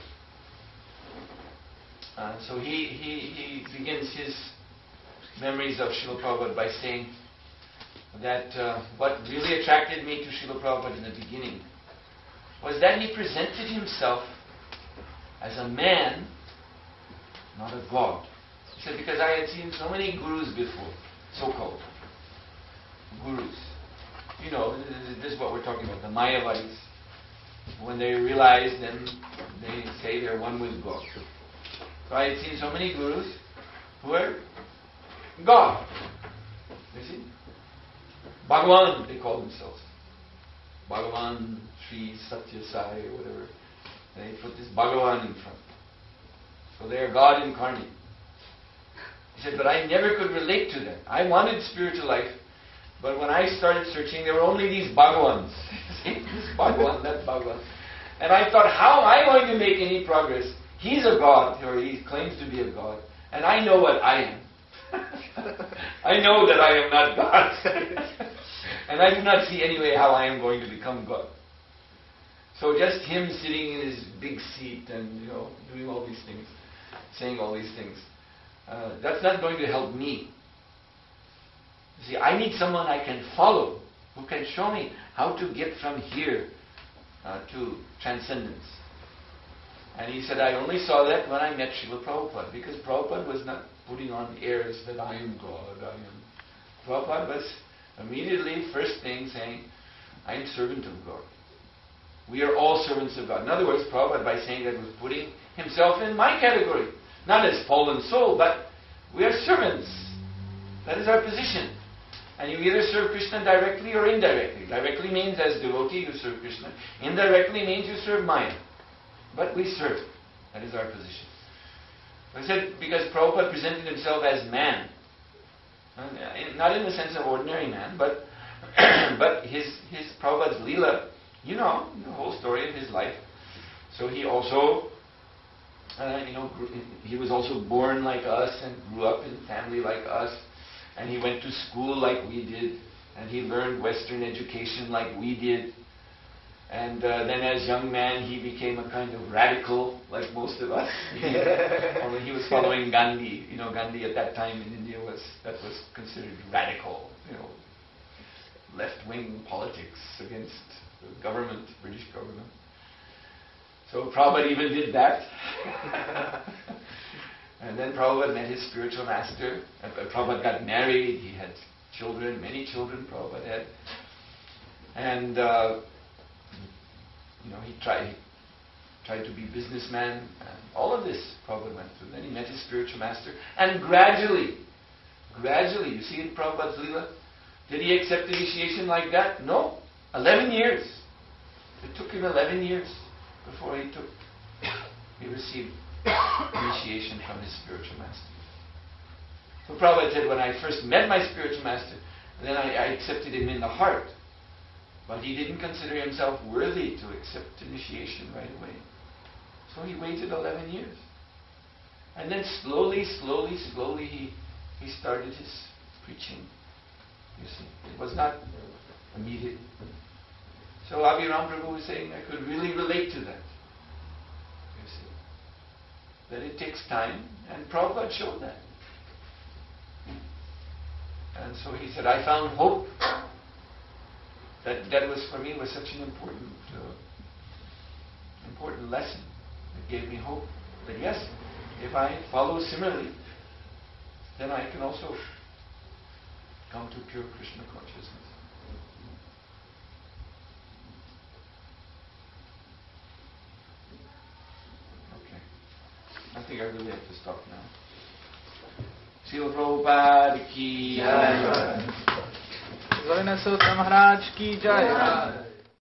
So he begins his memories of Srila Prabhupada by saying that what really attracted me to Srila Prabhupada in the beginning was that he presented himself as a man, not a god. He said, because I had seen so many gurus before, so-called gurus. You know, this is what we're talking about, the Mayavadis. When they realize, then they say they're one with God. So I had seen so many gurus who were God. You see? Bhagavan, they call themselves. Bhagavan, Sri Satya Sai, or whatever. They put this Bhagavan in front. So they are God incarnate. He said, but I never could relate to them. I wanted spiritual life, but when I started searching, there were only these Bhagavans. See? This Bhagavan, that Bhagavan. And I thought, how am I going to make any progress? He's a God, or he claims to be a God, and I know what I am. I know that I am not God. And I do not see any way how I am going to become God. So just him sitting in his big seat and, doing all these things, saying all these things, that's not going to help me. You see, I need someone I can follow, who can show me how to get from here to transcendence. And he said, I only saw that when I met Srila Prabhupada, because Prabhupada was not putting on airs that I am God, I am. Prabhupada was immediately, first thing, saying, I am servant of God. We are all servants of God. In other words, Prabhupada, by saying that, was putting himself in my category. Not as fallen soul, but we are servants. That is our position. And you either serve Krishna directly or indirectly. Directly means as devotee you serve Krishna. Indirectly means you serve Maya. But we serve. That is our position. I said, because Prabhupada presented himself as man. Not in the sense of ordinary man, but his Prabhupada's Leela, the whole story of his life. So he also, he was also born like us and grew up in a family like us. And he went to school like we did. And he learned Western education like we did. And then as young man, he became a kind of radical, like most of us. Although he was following Gandhi. Gandhi at that time in India was considered radical. Left-wing politics against the government, British government. So Prabhupada even did that. And then Prabhupada met his spiritual master. Prabhupada got married. He had children, many children Prabhupada had. And he tried to be businessman, and all of this Prabhupada went through. Then he met his spiritual master, and gradually, you see in Prabhupada's Leela, did he accept initiation like that? No. 11 years. It took him 11 years before he received initiation from his spiritual master. So Prabhupada said, when I first met my spiritual master, then I accepted him in the heart. But he didn't consider himself worthy to accept initiation right away. So he waited 11 years. And then slowly, he started his preaching. You see, it was not immediate. So Abhiram Prabhu was saying I could really relate to that. You see. That it takes time, and Prabhupada showed that. And so he said, I found hope. That was for me was such an important lesson. It gave me hope that yes, if I follow similarly, then I can also come to pure Krishna consciousness. Okay. I think I really have to stop now. Srila Prabhupada ki jai. Gaurana Sutra Maharaj ki jai.